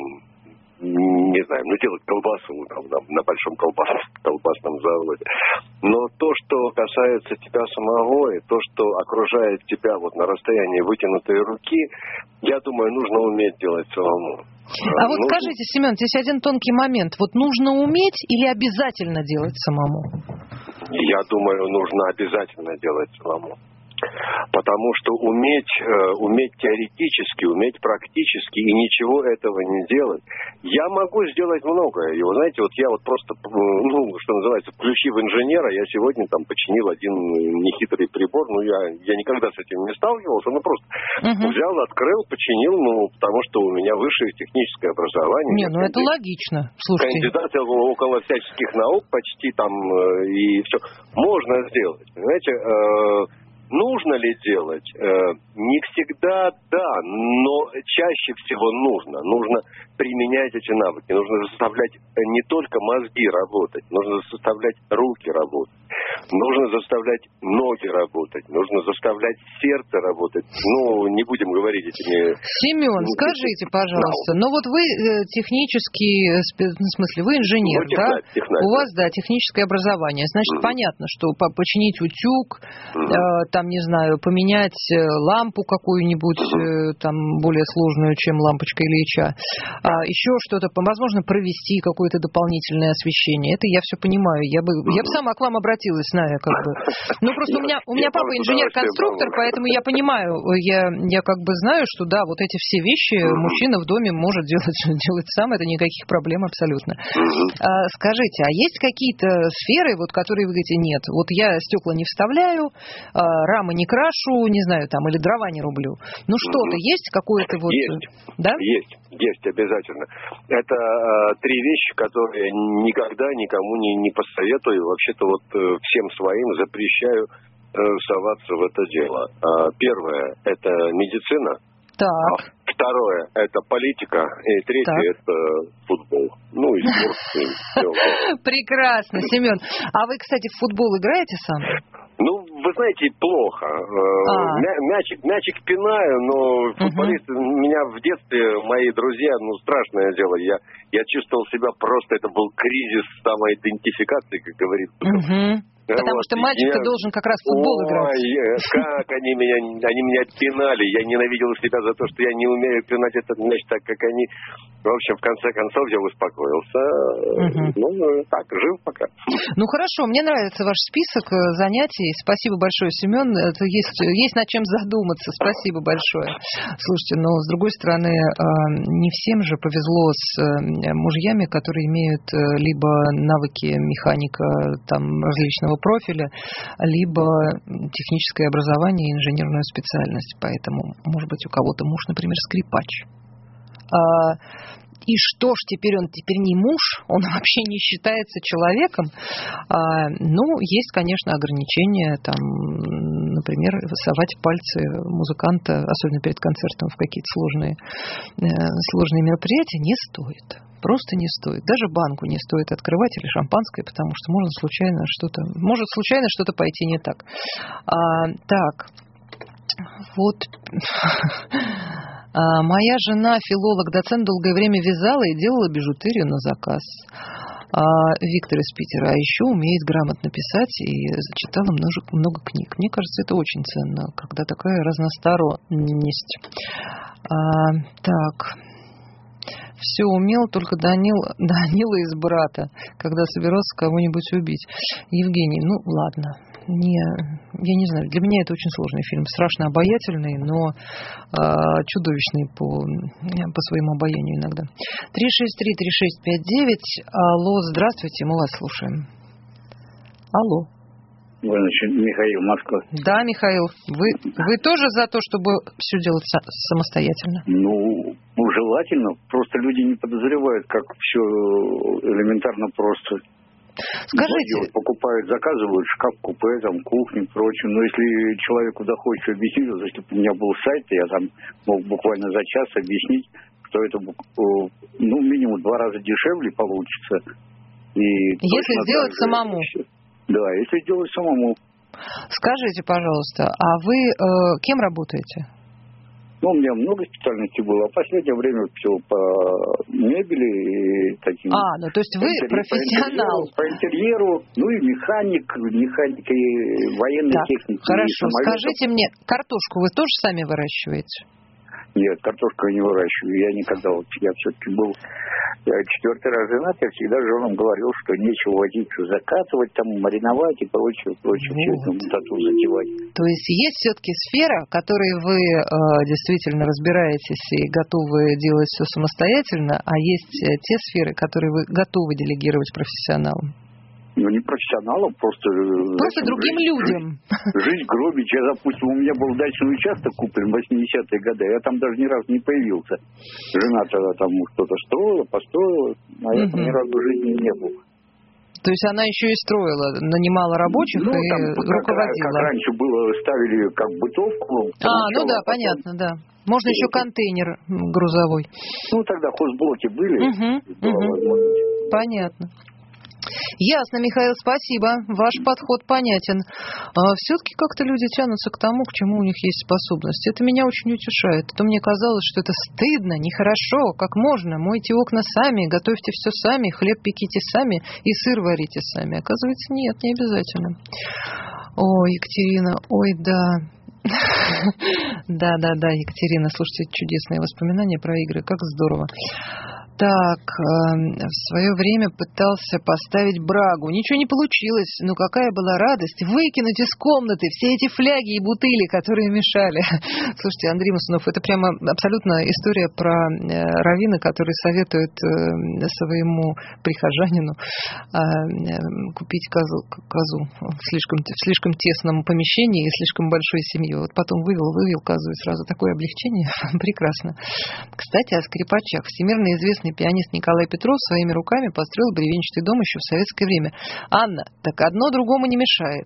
не знаю, ну, делать колбасу там, на, на большом колбас, колбасном заводе. Но то, что касается тебя самого, и то, что окружает тебя вот на расстоянии вытянутой руки, я думаю, нужно уметь делать самому. А вот нужно... скажите, Семен, здесь один тонкий момент. Вот нужно уметь или обязательно делать самому? Я думаю, нужно обязательно делать самому. Потому что уметь, э, уметь теоретически, уметь практически и ничего этого не делать. Я могу сделать многое. И вы знаете, вот я вот просто, ну, что называется, включив инженера, я сегодня там починил один нехитрый прибор. Ну, я, я никогда с этим не сталкивался, ну, просто uh-huh. взял, открыл, починил, ну, потому что у меня высшее техническое образование. Не, ну, это логично. Слушайте. Кандидат около всяческих наук почти там, э, и все. Можно сделать, понимаете, э, нужно ли делать? Не всегда да, но чаще всего нужно. Нужно применять эти навыки. Нужно заставлять не только мозги работать, нужно заставлять руки работать. Нужно заставлять ноги работать. Нужно заставлять сердце работать. Ну, не будем говорить этими... Семен, скажите, пожалуйста, ну вот вы технический, в смысле, вы инженер, ну, технарь, да? Технарь, у вас, да, техническое образование. Значит, mm-hmm. понятно, что починить утюг, mm-hmm. э, там, не знаю, поменять лампу какую-нибудь, mm-hmm. э, там, более сложную, чем лампочка Ильича, а, еще что-то, возможно, провести какое-то дополнительное освещение. Это я все понимаю. Я бы, mm-hmm. я бы сама к вам обратилась зная, как бы. Ну, просто у меня, у меня папа инженер-конструктор, поэтому я понимаю, я, я как бы знаю, что да, вот эти все вещи мужчина в доме может делать, делать сам, это никаких проблем абсолютно. А, скажите, а есть какие-то сферы, вот, которые вы говорите, нет, вот я стекла не вставляю, а, рамы не крашу, не знаю, там, или дрова не рублю. Ну, что-то есть какое-то вот... Есть, да? есть, есть, обязательно. Это э, три вещи, которые никогда никому не, не посоветую. Вообще-то вот э, всем своим запрещаю э, соваться в это дело. А, первое – это медицина. Так. А второе – это политика. И третье – это футбол. Ну, и спорт. Прекрасно, Семен. А вы, кстати, в футбол играете сам? Ну, вы знаете, плохо. А. Мячик, мячик пинаю, но футболисты, угу. меня в детстве, мои друзья, ну, страшное дело. Я, я чувствовал себя просто, это был кризис самоидентификации, как говорится. Угу. Потому вот, что мальчик-то я... должен как раз в футбол Ой, играть. Как они меня, они меня пинали. Я ненавидел себя за то, что я не умею пинать этот мяч так, как они. В общем, в конце концов, я успокоился. Угу. Ну, так, жив пока. Ну, хорошо. Мне нравится ваш список занятий. Спасибо большое, Семен. Это есть, есть над чем задуматься. Спасибо большое. Слушайте, но, с другой стороны, не всем же повезло с мужьями, которые имеют либо навыки механика, там, различного профиля, либо техническое образование и инженерную специальность. Поэтому, может быть, у кого-то муж, например, скрипач. А, и что ж, теперь он теперь не муж, он вообще не считается человеком. А, ну, есть, конечно, ограничения, там, например, совать пальцы музыканта, особенно перед концертом, в какие-то сложные, сложные мероприятия не стоит. Просто не стоит. Даже банку не стоит открывать или шампанское, потому что можно случайно что-то, может случайно что-то пойти не так. А, так, вот а, моя жена филолог, доцент, долгое время вязала и делала бижутерию на заказ. А, Виктор из Питера, а еще умеет грамотно писать и читала много, много книг. Мне кажется, это очень ценно, когда такая разносторонность. А, так. Все умел, только Данил, Данила из брата, когда собирался кого-нибудь убить. Евгений, ну ладно, не, я не знаю, для меня это очень сложный фильм, страшно обаятельный, но э, чудовищный по, по своему обаянию иногда. три шесть три три шесть пять девять, алло, здравствуйте, мы вас слушаем. Алло. Значит, Михаил, Москва. Да, Михаил, вы, вы тоже за то, чтобы все делать самостоятельно? Ну, ну, желательно. Просто люди не подозревают, как все элементарно просто. Скажите... Многие покупают, заказывают шкаф-купе, там, кухню, прочее. Но если человеку захочется объяснить, вот, если бы у меня был сайт, я там мог буквально за час объяснить, что это, ну, минимум два раза дешевле получится. И если сделать самому. Да, если сделать самому. Скажите, пожалуйста, а вы э, кем работаете? Ну, у меня много специальностей было. А в последнее время все по мебели и таким. А, ну то есть вы по профессионал. По интерьеру, по интерьеру, ну и механик, механик и военной так, техники. Хорошо, скажите мне, картошку вы тоже сами выращиваете? Нет, картошку я не выращиваю. Я никогда, вот я все-таки был четвертый раз женат, я всегда женам говорил, что нечего водиться закатывать, там, мариновать и прочее, прочее, вот. Все это мутату затевать. То есть есть все-таки сфера, в которой вы э, действительно разбираетесь и готовы делать все самостоятельно, а есть те сферы, которые вы готовы делегировать профессионалам? Ну, не профессионалам, просто... Просто другим жизнь, людям. Жизнь, жизнь гробить. Я, допустим, у меня был дачный участок куплен в восьмидесятые годы, я там даже ни разу не появился. Жена тогда там что-то строила, построила, а я там ни разу в жизни не был. То есть она еще и строила, нанимала рабочих ну, и там, руководила. Как, как раньше было, ставили как бытовку. А, ну да, потом... понятно, да. Можно и еще это... контейнер грузовой. Ну, тогда хозблоки были. Угу, угу. Понятно. Ясно, Михаил, спасибо. Ваш подход понятен. А все-таки как-то люди тянутся к тому, к чему у них есть способность. Это меня очень утешает. А то мне казалось, что это стыдно, нехорошо. Как можно? Мойте окна сами, готовьте все сами, хлеб пеките сами и сыр варите сами. Оказывается, нет, не обязательно. Ой, Екатерина, ой, да. Да, да, да, Екатерина, слушайте, чудесные воспоминания про игры, как здорово. Так, в свое время пытался поставить брагу. Ничего не получилось, но какая была радость выкинуть из комнаты все эти фляги и бутыли, которые мешали. Слушайте, Андрей Мусунов, это прямо абсолютно история про раввина, который советует своему прихожанину купить козу, козу в, слишком, в слишком тесном помещении и слишком большой семьей. Вот потом вывел, вывел козу, и сразу такое облегчение. Прекрасно. Кстати, о скрипачах. Всемирно известный пианист Николай Петров своими руками построил бревенчатый дом еще в советское время. Анна, так одно другому не мешает.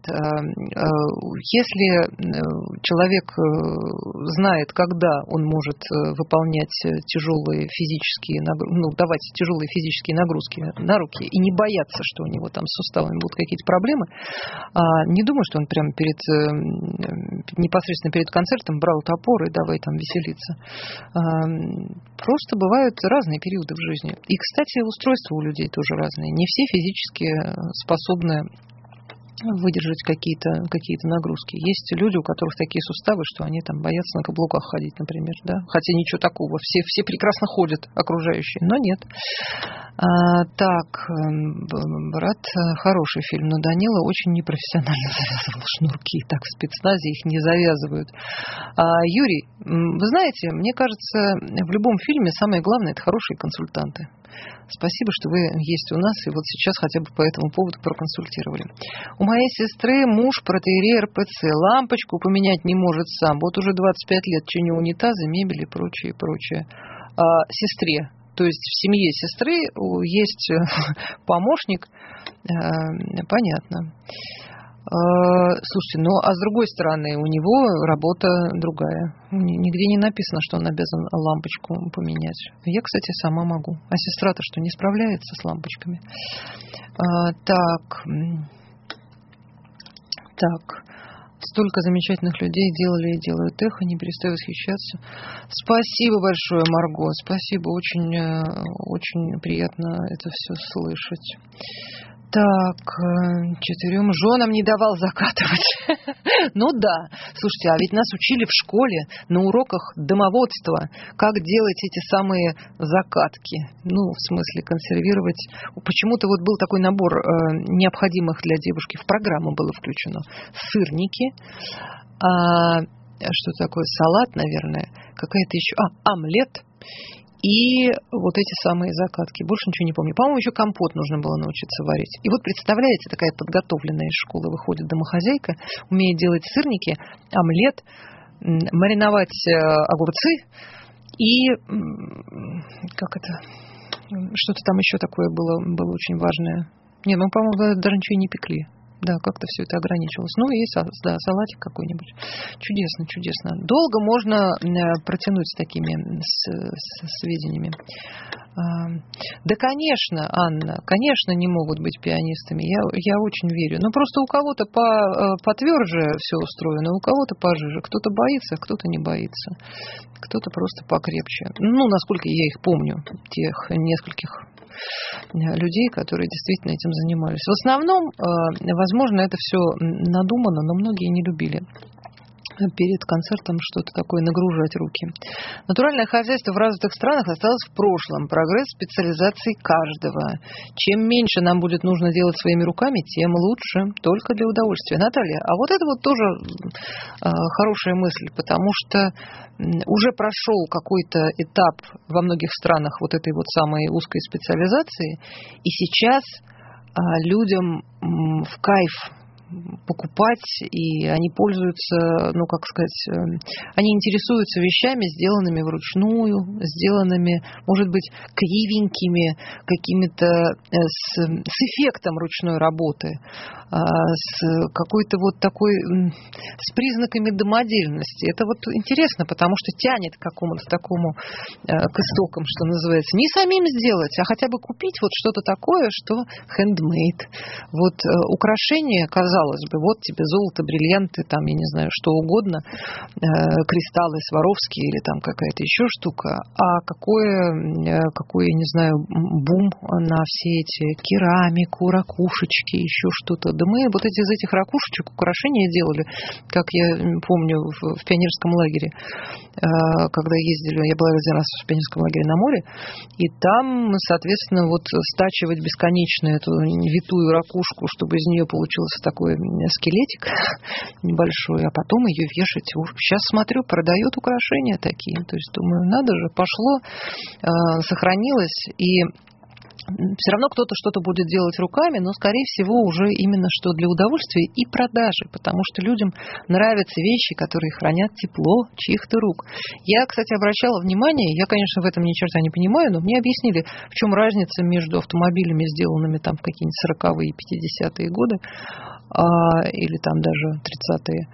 Если человек знает, когда он может выполнять тяжелые физические нагрузки, ну, давать тяжелые физические нагрузки на руки и не бояться, что у него там с суставами будут какие-то проблемы, не думаю, что он прямо перед, непосредственно перед концертом брал топор и давай там веселиться. Просто бывают разные периоды в жизни. И, кстати, устройства у людей тоже разные. Не все физически способны выдержать какие-то, какие-то нагрузки. Есть люди, у которых такие суставы, что они там боятся на каблуках ходить, например, да? Хотя ничего такого. Все, все прекрасно ходят, окружающие, но нет. А, так, «Брат» хороший фильм, но Данила очень непрофессионально завязывал шнурки. Так в спецназе их не завязывают. А, Юрий, вы знаете, мне кажется, в любом фильме самое главное – это хорошие консультанты. Спасибо, что вы есть у нас, и вот сейчас хотя бы по этому поводу проконсультировали. У моей сестры муж протоиерей эр пэ цэ. Лампочку поменять не может сам. Вот уже двадцать пять лет чиню унитазы, мебель и прочее, прочее. А, сестре. То есть в семье сестры есть помощник. А, понятно. Слушайте, ну а с другой стороны, у него работа другая. Нигде не написано, что он обязан лампочку поменять. Я, кстати, сама могу. А сестра-то что, не справляется с лампочками? А, так. Так. Столько замечательных людей делали и делают эхо, не перестаю восхищаться. Спасибо большое, Марго. Спасибо, очень, очень приятно это все слышать. Так, четырем женам не давал закатывать. Ну да, слушайте, а ведь нас учили в школе на уроках домоводства, как делать эти самые закатки. Ну, в смысле, консервировать. Почему-то вот был такой набор необходимых для девушки, в программу было включено. Сырники, а, что такое, салат, наверное, какая-то еще, а, омлет. И вот эти самые закатки. Больше ничего не помню. По-моему, еще компот нужно было научиться варить. И вот представляете, такая подготовленная из школы выходит домохозяйка, умеет делать сырники, омлет, мариновать огурцы и как это, что-то там еще такое было, было очень важное. Не, ну, по-моему, даже ничего и не пекли. Да, как-то все это ограничивалось. Ну, и да, салатик какой-нибудь. Чудесно, чудесно. Долго можно протянуть с такими с, с сведениями. Да, конечно, Анна, конечно, не могут быть пианистами. Я, я очень верю. Но просто у кого-то по, потверже все устроено, у кого-то пожиже. Кто-то боится, а кто-то не боится. Кто-то просто покрепче. Ну, насколько я их помню, тех нескольких людей, которые действительно этим занимались. В основном, возможно, это все надумано, но многие не любили перед концертом что-то такое нагружать руки. Натуральное хозяйство в развитых странах осталось в прошлом. Прогресс специализации каждого. Чем меньше нам будет нужно делать своими руками, тем лучше. Только для удовольствия. Наталья, а вот это вот тоже э, хорошая мысль, потому что уже прошел какой-то этап во многих странах вот этой вот самой узкой специализации, и сейчас э, людям э, в кайф покупать, и они пользуются, ну, как сказать, они интересуются вещами, сделанными вручную, сделанными, может быть, кривенькими, какими-то с, с эффектом ручной работы, с какой-то вот такой, с признаками домодельности. Это вот интересно, потому что тянет к какому-то такому, к истокам, что называется, не самим сделать, а хотя бы купить вот что-то такое, что handmade. Вот украшение, казалось казалось бы, вот тебе золото, бриллианты, там, я не знаю, что угодно, э, кристаллы Сваровские или там какая-то еще штука, а какое, э, какой, я не знаю, бум на все эти керамику, ракушечки, еще что-то. Да мы вот эти, из этих ракушечек украшения делали, как я помню, в, в пионерском лагере, э, когда ездили, я была один раз в пионерском лагере на море, и там, соответственно, вот стачивать бесконечно эту витую ракушку, чтобы из нее получился такой скелетик небольшой, а потом ее вешать. Сейчас смотрю, продают украшения такие. То есть думаю, надо же, пошло, э, сохранилось, и все равно кто-то что-то будет делать руками, но, скорее всего, уже именно что для удовольствия и продажи, потому что людям нравятся вещи, которые хранят тепло чьих-то рук. Я, кстати, обращала внимание, я, конечно, в этом ни черта не понимаю, но мне объяснили, в чем разница между автомобилями, сделанными там в какие-нибудь сороковые и пятидесятые годы, а, или там даже тридцатые,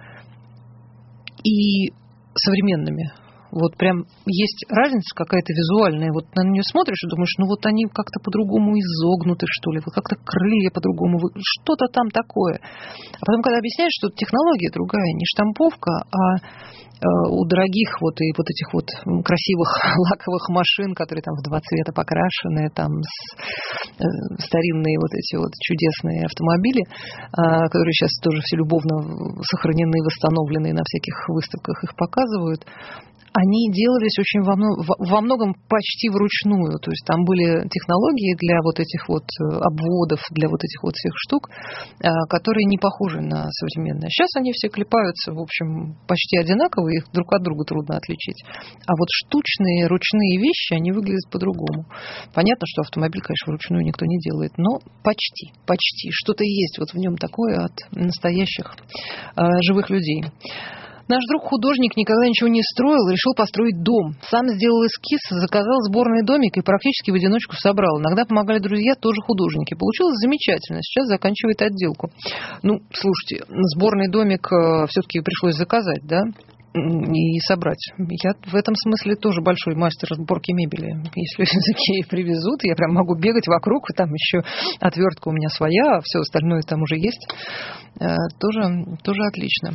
и современными. Вот прям есть разница какая-то визуальная. Вот на нее смотришь и думаешь, ну вот они как-то по-другому изогнуты, что ли, вот как-то крылья по-другому, что-то там такое. А потом, когда объясняешь, что технология другая, не штамповка, а у дорогих вот и вот этих вот красивых лаковых машин, которые там в два цвета покрашены, там с, старинные вот эти вот чудесные автомобили, которые сейчас тоже все любовно сохранены, восстановлены, на всяких выставках их показывают. Они делались очень во, во многом почти вручную. То есть там были технологии для вот этих вот обводов, для вот этих вот всех штук, которые не похожи на современные. Сейчас они все клепаются, в общем, почти одинаково, их друг от друга трудно отличить. А вот штучные, ручные вещи, они выглядят по-другому. Понятно, что автомобиль, конечно, вручную никто не делает, но почти, почти. Что-то есть вот в нем такое от настоящих э, живых людей. Наш друг-художник никогда ничего не строил, решил построить дом. Сам сделал эскиз, заказал сборный домик и практически в одиночку собрал. Иногда помогали друзья, тоже художники. Получилось замечательно. Сейчас заканчивает отделку. Ну, слушайте, сборный домик все-таки пришлось заказать, да? И собрать. Я в этом смысле тоже большой мастер сборки мебели. Если из Икеи привезут, я прям могу бегать вокруг, и там еще отвертка у меня своя, а все остальное там уже есть. Тоже, тоже отлично.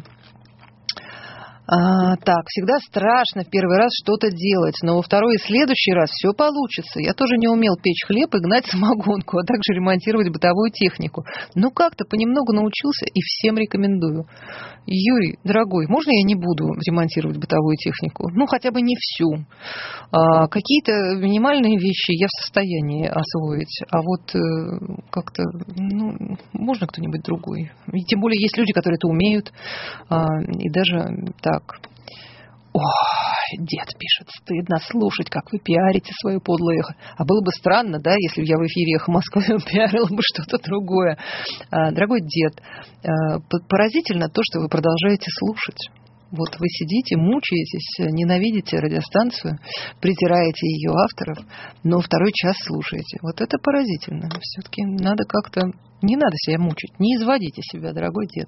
А, так, всегда страшно в первый раз что-то делать, но во второй и следующий раз все получится. Я тоже не умел печь хлеб и гнать самогонку, а также ремонтировать бытовую технику. Но как-то понемногу научился и всем рекомендую. Юрий, дорогой, можно я не буду ремонтировать бытовую технику? Ну, хотя бы не всю. А, какие-то минимальные вещи я в состоянии освоить, а вот э, как-то, ну, можно кто-нибудь другой. И тем более есть люди, которые это умеют, а, и даже так. Ой, дед пишет, стыдно слушать, как вы пиарите свое подлое эхо. А было бы странно, да, если бы я в эфире «Эхо Москвы» пиарила бы что-то другое. А, дорогой дед, а, поразительно то, что вы продолжаете слушать. Вот вы сидите, мучаетесь, ненавидите радиостанцию, притираете ее авторов, но второй час слушаете. Вот это поразительно. Все-таки надо как-то... Не надо себя мучить, не изводите себя, дорогой дед.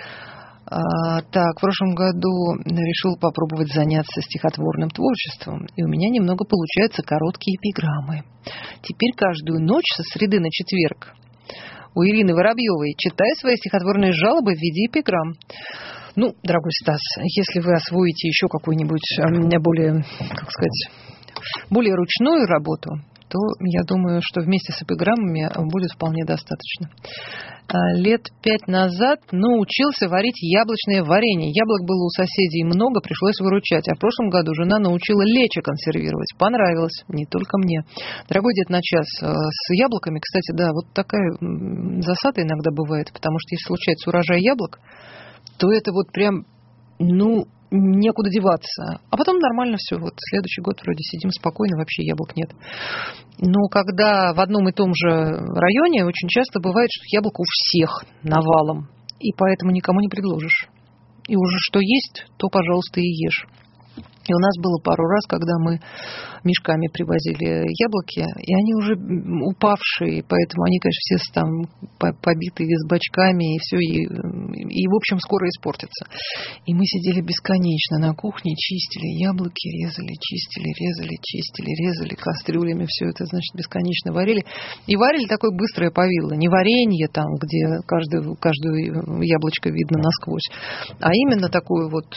А, так, в прошлом году решил попробовать заняться стихотворным творчеством, и у меня немного получаются короткие эпиграммы. Теперь каждую ночь со среды на четверг у Ирины Воробьевой читаю свои стихотворные жалобы в виде эпиграмм. Ну, дорогой Стас, если вы освоите еще какую-нибудь более, как сказать, более ручную работу, то я думаю, что вместе с эпиграммами будет вполне достаточно. Лет пять назад научился варить яблочное варенье. Яблок было у соседей много, пришлось выручать. А в прошлом году жена научила лечо консервировать. Понравилось, не только мне. Дорогой дед на час, с яблоками, кстати, да, вот такая засада иногда бывает, потому что если случается урожай яблок, то это вот прям, ну... некуда деваться. А потом нормально все. Вот следующий год вроде сидим спокойно, вообще яблок нет. Но когда в одном и том же районе очень часто бывает, что яблоко у всех навалом. И поэтому никому не предложишь. И уже что есть, то, пожалуйста, и ешь. И у нас было пару раз, когда мы мешками привозили яблоки, и они уже упавшие, поэтому они, конечно, все там побитые с бачками, и все, и, и, в общем, скоро испортятся. И мы сидели бесконечно на кухне, чистили яблоки, резали, чистили, резали, чистили, резали, кастрюлями все это, значит, бесконечно варили. И варили такое быстрое повидло, не варенье там, где каждую, каждую яблочко видно насквозь, а именно такую вот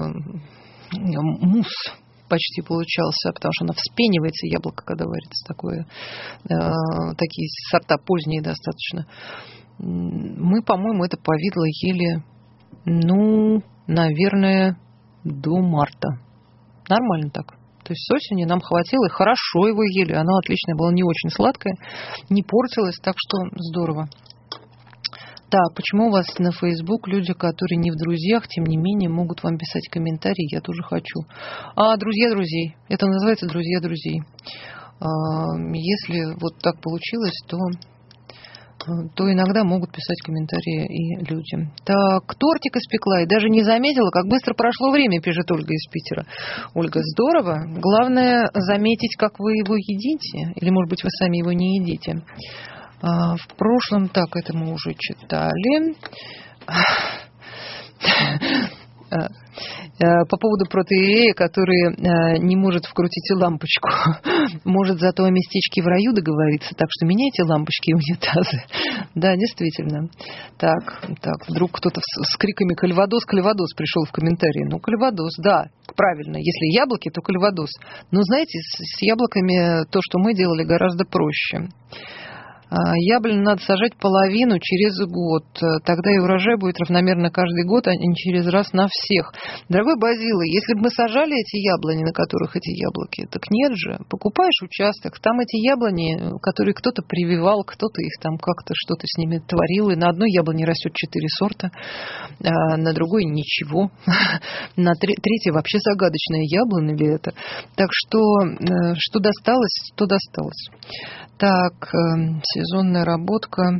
мусс почти получался, потому что она вспенивается, яблоко, когда варится, такое, э, такие сорта поздние достаточно. Мы, по-моему, это повидло ели, ну, наверное, до марта. Нормально так. То есть с осени нам хватило, и хорошо его ели. Оно отличное было, не очень сладкое, не портилось, так что здорово. Так, почему у вас на Facebook люди, которые не в друзьях, тем не менее, могут вам писать комментарии? Я тоже хочу. А, друзья друзей. Это называется друзья друзей. А, если вот так получилось, то, то иногда могут писать комментарии и люди. Так, тортик испекла и даже не заметила, как быстро прошло время, пишет Ольга из Питера. Ольга, здорово. Главное заметить, как вы его едите. Или, может быть, вы сами его не едите. В прошлом, так, это мы уже читали. По поводу протоиерея, который не может вкрутить лампочку. Может зато о местечке в раю договориться, так что меняйте лампочки и унитазы. Да, действительно. Так, так, вдруг кто-то с криками «Кальвадос, Кальвадос» пришел в комментарии. Ну, Кальвадос, да, правильно. Если яблоки, то Кальвадос. Но, знаете, с яблоками то, что мы делали, гораздо проще. Яблонь надо сажать половину через год. Тогда и урожай будет равномерно каждый год, а не через раз на всех. Дорогой Базила, если бы мы сажали эти яблони, на которых эти яблоки, так нет же. Покупаешь участок, там эти яблони, которые кто-то прививал, кто-то их там как-то что-то с ними творил. И на одной яблоне растет четыре сорта, а на другой ничего. На третьей вообще загадочная яблоня ли это. Так что, что досталось, то досталось. Так, сезонная работка.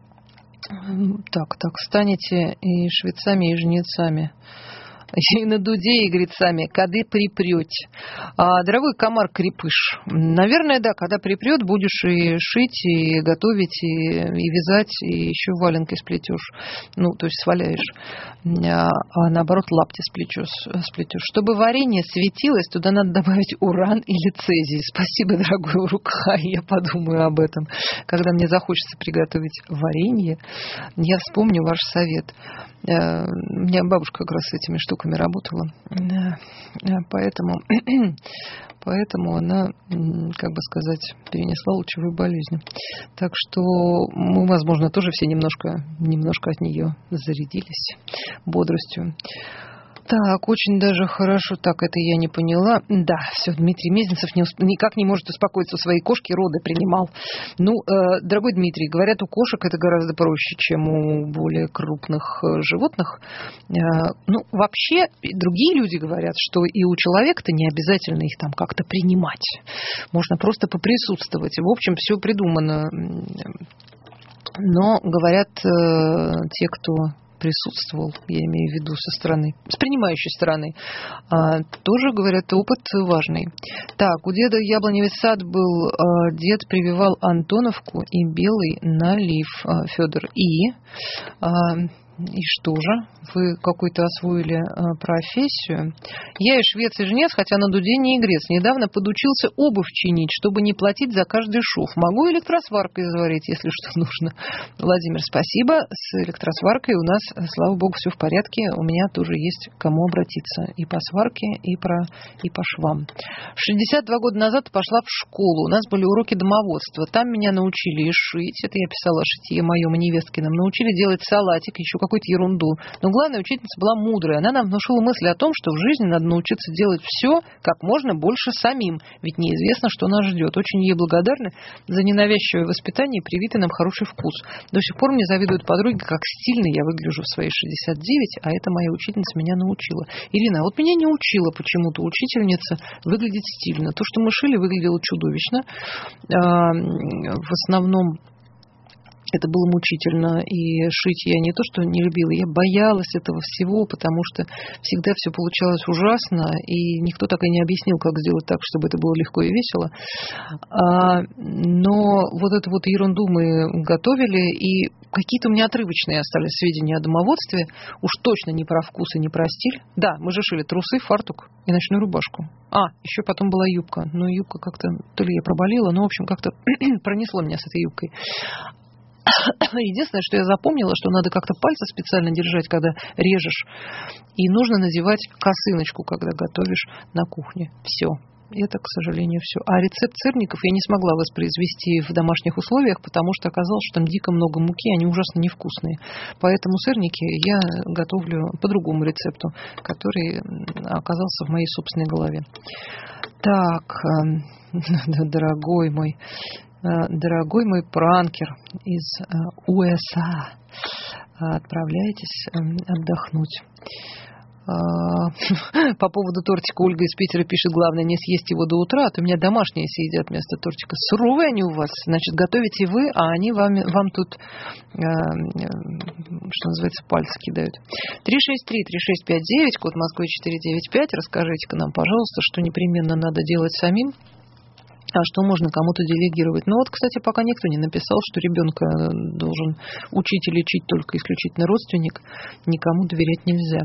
Так, так, станете и швецами, и жнецами. И на дуде, и грицами, когда припрете. А, дорогой комар Крепыш, наверное, да, когда припрет, будешь и шить, и готовить, и, и вязать, и еще валенкой сплетешь. Ну, то есть сваляешь. А, а наоборот, лапти сплетешь, сплетешь. Чтобы варенье светилось, туда надо добавить уран или цезий. Спасибо, дорогой Урукхай, я подумаю об этом. Когда мне захочется приготовить варенье, я вспомню ваш совет. У меня бабушка как раз с этими штуками работала, поэтому, поэтому она, как бы сказать, перенесла лучевую болезнь. Так что мы, возможно, тоже все немножко, немножко от нее зарядились бодростью. Так, очень даже хорошо. Так, это я не поняла. Да, все, Дмитрий Мезенцев не усп... никак не может успокоиться. У своей кошки роды принимал. Ну, э, дорогой Дмитрий, говорят, у кошек это гораздо проще, чем у более крупных э, животных. Э, ну, вообще, другие люди говорят, что и у человека-то не обязательно их там как-то принимать. Можно просто поприсутствовать. В общем, все придумано. Но, говорят, э, те, кто... присутствовал, я имею в виду со стороны, с принимающей стороны, а, тоже, говорят, опыт важный. Так, у деда яблоневый сад был, а, дед прививал Антоновку и белый налив, а, Федор. И, а, и что же? Вы какую-то освоили а, профессию? Я и швец, и жнец, хотя на дуде не игрец. Недавно подучился обувь чинить, чтобы не платить за каждый шов. Могу электросваркой заварить, если что нужно. Владимир, спасибо. С электросваркой у нас, слава богу, все в порядке. У меня тоже есть к кому обратиться. И по сварке, и, про, и по швам. шестьдесят два года назад пошла в школу. У нас были уроки домоводства. Там меня научили и шить. Это я писала о шитье моем и невесткином. Научили делать салатик, еще какую-то ерунду. Но главная учительница была мудрая. Она нам внушила мысль о том, что в жизни надо научиться делать все как можно больше самим. Ведь неизвестно, что нас ждет. Очень ей благодарны за ненавязчивое воспитание и привитый нам хороший вкус. До сих пор мне завидуют подруги, как стильно я выгляжу в свои шестьдесят девять, а это моя учительница меня научила. Ирина, вот меня не учила почему-то учительница выглядеть стильно. То, что мы шили, выглядело чудовищно. В основном Это было мучительно, и шить я не то, что не любила, я боялась этого всего, потому что всегда все получалось ужасно, и никто так и не объяснил, как сделать так, чтобы это было легко и весело. А, но вот эту вот ерунду мы готовили, и какие-то у меня отрывочные остались сведения о домоводстве, уж точно не про вкус и не про стиль. Да, мы же шили трусы, фартук и ночную рубашку. А, еще потом была юбка, но юбка как-то, то ли я проболела, но, в общем, как-то пронесло меня с этой юбкой. Единственное, что я запомнила, что надо как-то пальцы специально держать, когда режешь. И нужно надевать косыночку, когда готовишь на кухне. Все. Это, к сожалению, все. А рецепт сырников я не смогла воспроизвести в домашних условиях, потому что оказалось, что там дико много муки, они ужасно невкусные. Поэтому сырники я готовлю по другому рецепту, который оказался в моей собственной голове. Так, дорогой мой... Дорогой мой пранкер из УСА, отправляйтесь отдохнуть. По поводу тортика Ольга из Питера пишет: главное не съесть его до утра, а то меня домашние съедят вместо тортика. Суровые они у вас, значит, готовите вы, а они вам, вам тут, что называется, пальцы кидают. три шесть три три шесть пять девять, код Москвы четыре девять пять. Расскажите-ка нам, пожалуйста, что непременно надо делать самим, а что можно кому-то делегировать. Ну вот, кстати, пока никто не написал, что ребенка должен учить и лечить только исключительно родственник. Никому доверять нельзя.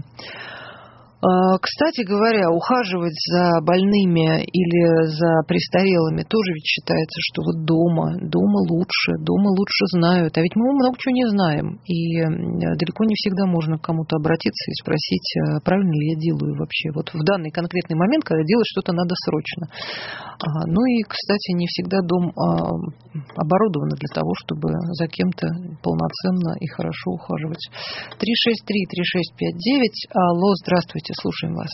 Кстати говоря, ухаживать за больными или за престарелыми тоже ведь считается, что вот дома, дома лучше, дома лучше знают. А ведь мы много чего не знаем. И далеко не всегда можно к кому-то обратиться и спросить, правильно ли я делаю вообще. Вот в данный конкретный момент, когда делать что-то надо срочно. Ну и, кстати, не всегда дом оборудован для того, чтобы за кем-то полноценно и хорошо ухаживать. три шесть три три шесть пять девять. Алло, здравствуйте. Слушаем вас.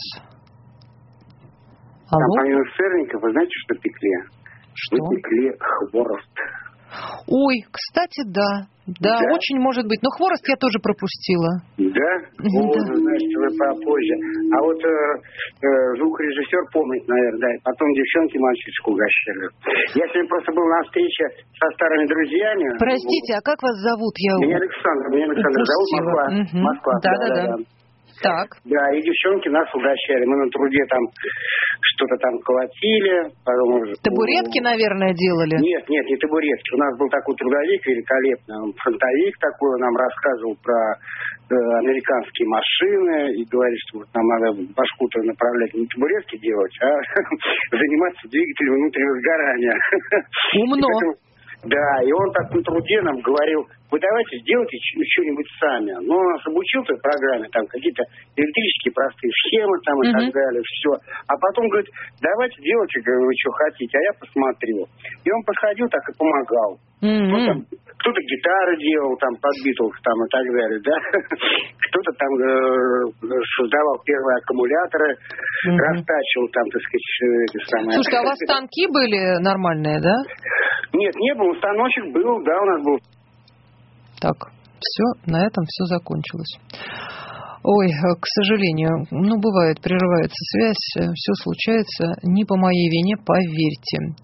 Алло? А помимо сырников, вы знаете, что пекли? Что? Вы пекли хворост. Ой, кстати, да. Да, да. Очень может быть. Но хворост я тоже пропустила. Да? О, да. Ну, значит, вы попозже. А вот э, э, звукорежиссер помнит, наверное, да. Потом девчонки мальчишку угощали. Я сегодня просто был на встрече со старыми друзьями. Простите, а как вас зовут? Я Меня Александр. Меня Александр зовут. Москва. Угу. Москва. Да, да, да. да. Так. Да, и девчонки нас угощали. Мы на труде там что-то там колотили. Потом... Табуретки, наверное, делали? Нет, нет, не табуретки. У нас был такой трудовик великолепный. Он фронтовик такой, он нам рассказывал про э, американские машины и говорит, что вот нам надо башку-то направлять не табуретки делать, а заниматься двигателем внутреннего сгорания. Умно. Да, и он так на труде нам говорил: вы давайте сделайте что-нибудь сами. Ну, он нас обучил той программе, там какие-то электрические простые схемы там и mm-hmm. так далее, все. А потом говорит: давайте делайте, вы что хотите, а я посмотрю. И он подходил так и помогал. Mm-hmm. Ну, там, кто-то гитары делал, там, под Битлз, там, и так далее, да. Кто-то там э, создавал первые аккумуляторы, mm-hmm. растачивал там, так сказать, эти самые... Слушайте, а у вас станки были нормальные, да? Нет, не было, станочек был, да, у нас был. Так, все, на этом все закончилось. Ой, к сожалению, ну, бывает, прерывается связь, все случается, не по моей вине, поверьте.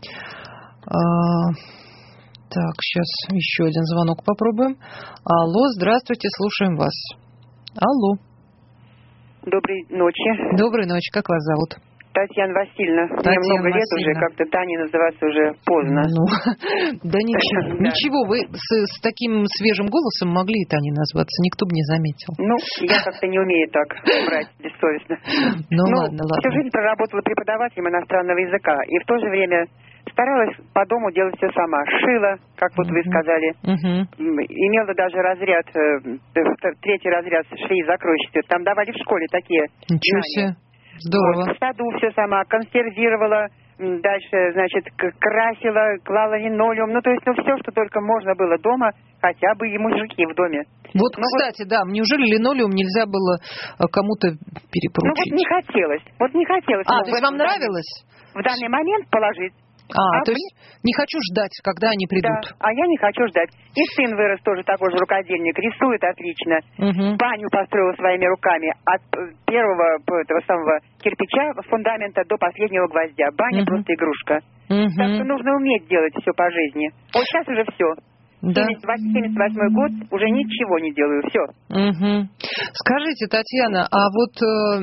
А, так, сейчас еще один звонок попробуем. Алло, здравствуйте, слушаем вас. Алло. Доброй ночи. Доброй ночи, как вас зовут? Татьяна Васильевна. Татьяна Мне много лет Васильевна. уже, как-то Таней называться уже поздно. Ну, да ничего, ничего, вы с, с таким свежим голосом могли и Таней назваться, никто бы не заметил. Ну, я как-то не умею так брать бессовестно. Ну, ну ладно, ладно. Всю жизнь проработала преподавателем иностранного языка, и в то же время старалась по дому делать все сама. Шила, как вот uh-huh. вы сказали. Uh-huh. Имела даже разряд, третий разряд швей-закройщицы. Там давали в школе такие Ничего себе. Здорово. Вот, в саду все сама консервировала, дальше, значит, красила, клала линолеум. Ну, то есть, ну, все, что только можно было дома, хотя бы и мужики в доме. Вот, ну, кстати, вот, да, неужели линолеум нельзя было кому-то перепоручить? Ну, вот не хотелось. Вот не хотелось. А, ну, то есть вам нравилось? В данный момент положить. А, а то есть не хочу ждать, когда они придут. Да, а я не хочу ждать. И сын вырос тоже такой же рукодельник, рисует отлично. Угу. Баню построил своими руками от первого этого самого кирпича, фундамента до последнего гвоздя. Баня угу. просто игрушка. Угу. Так что нужно уметь делать все по жизни. Вот сейчас уже все. Да. семьдесят восьмой год, уже ничего не делаю, все. Угу. Скажите, Татьяна, а вот э,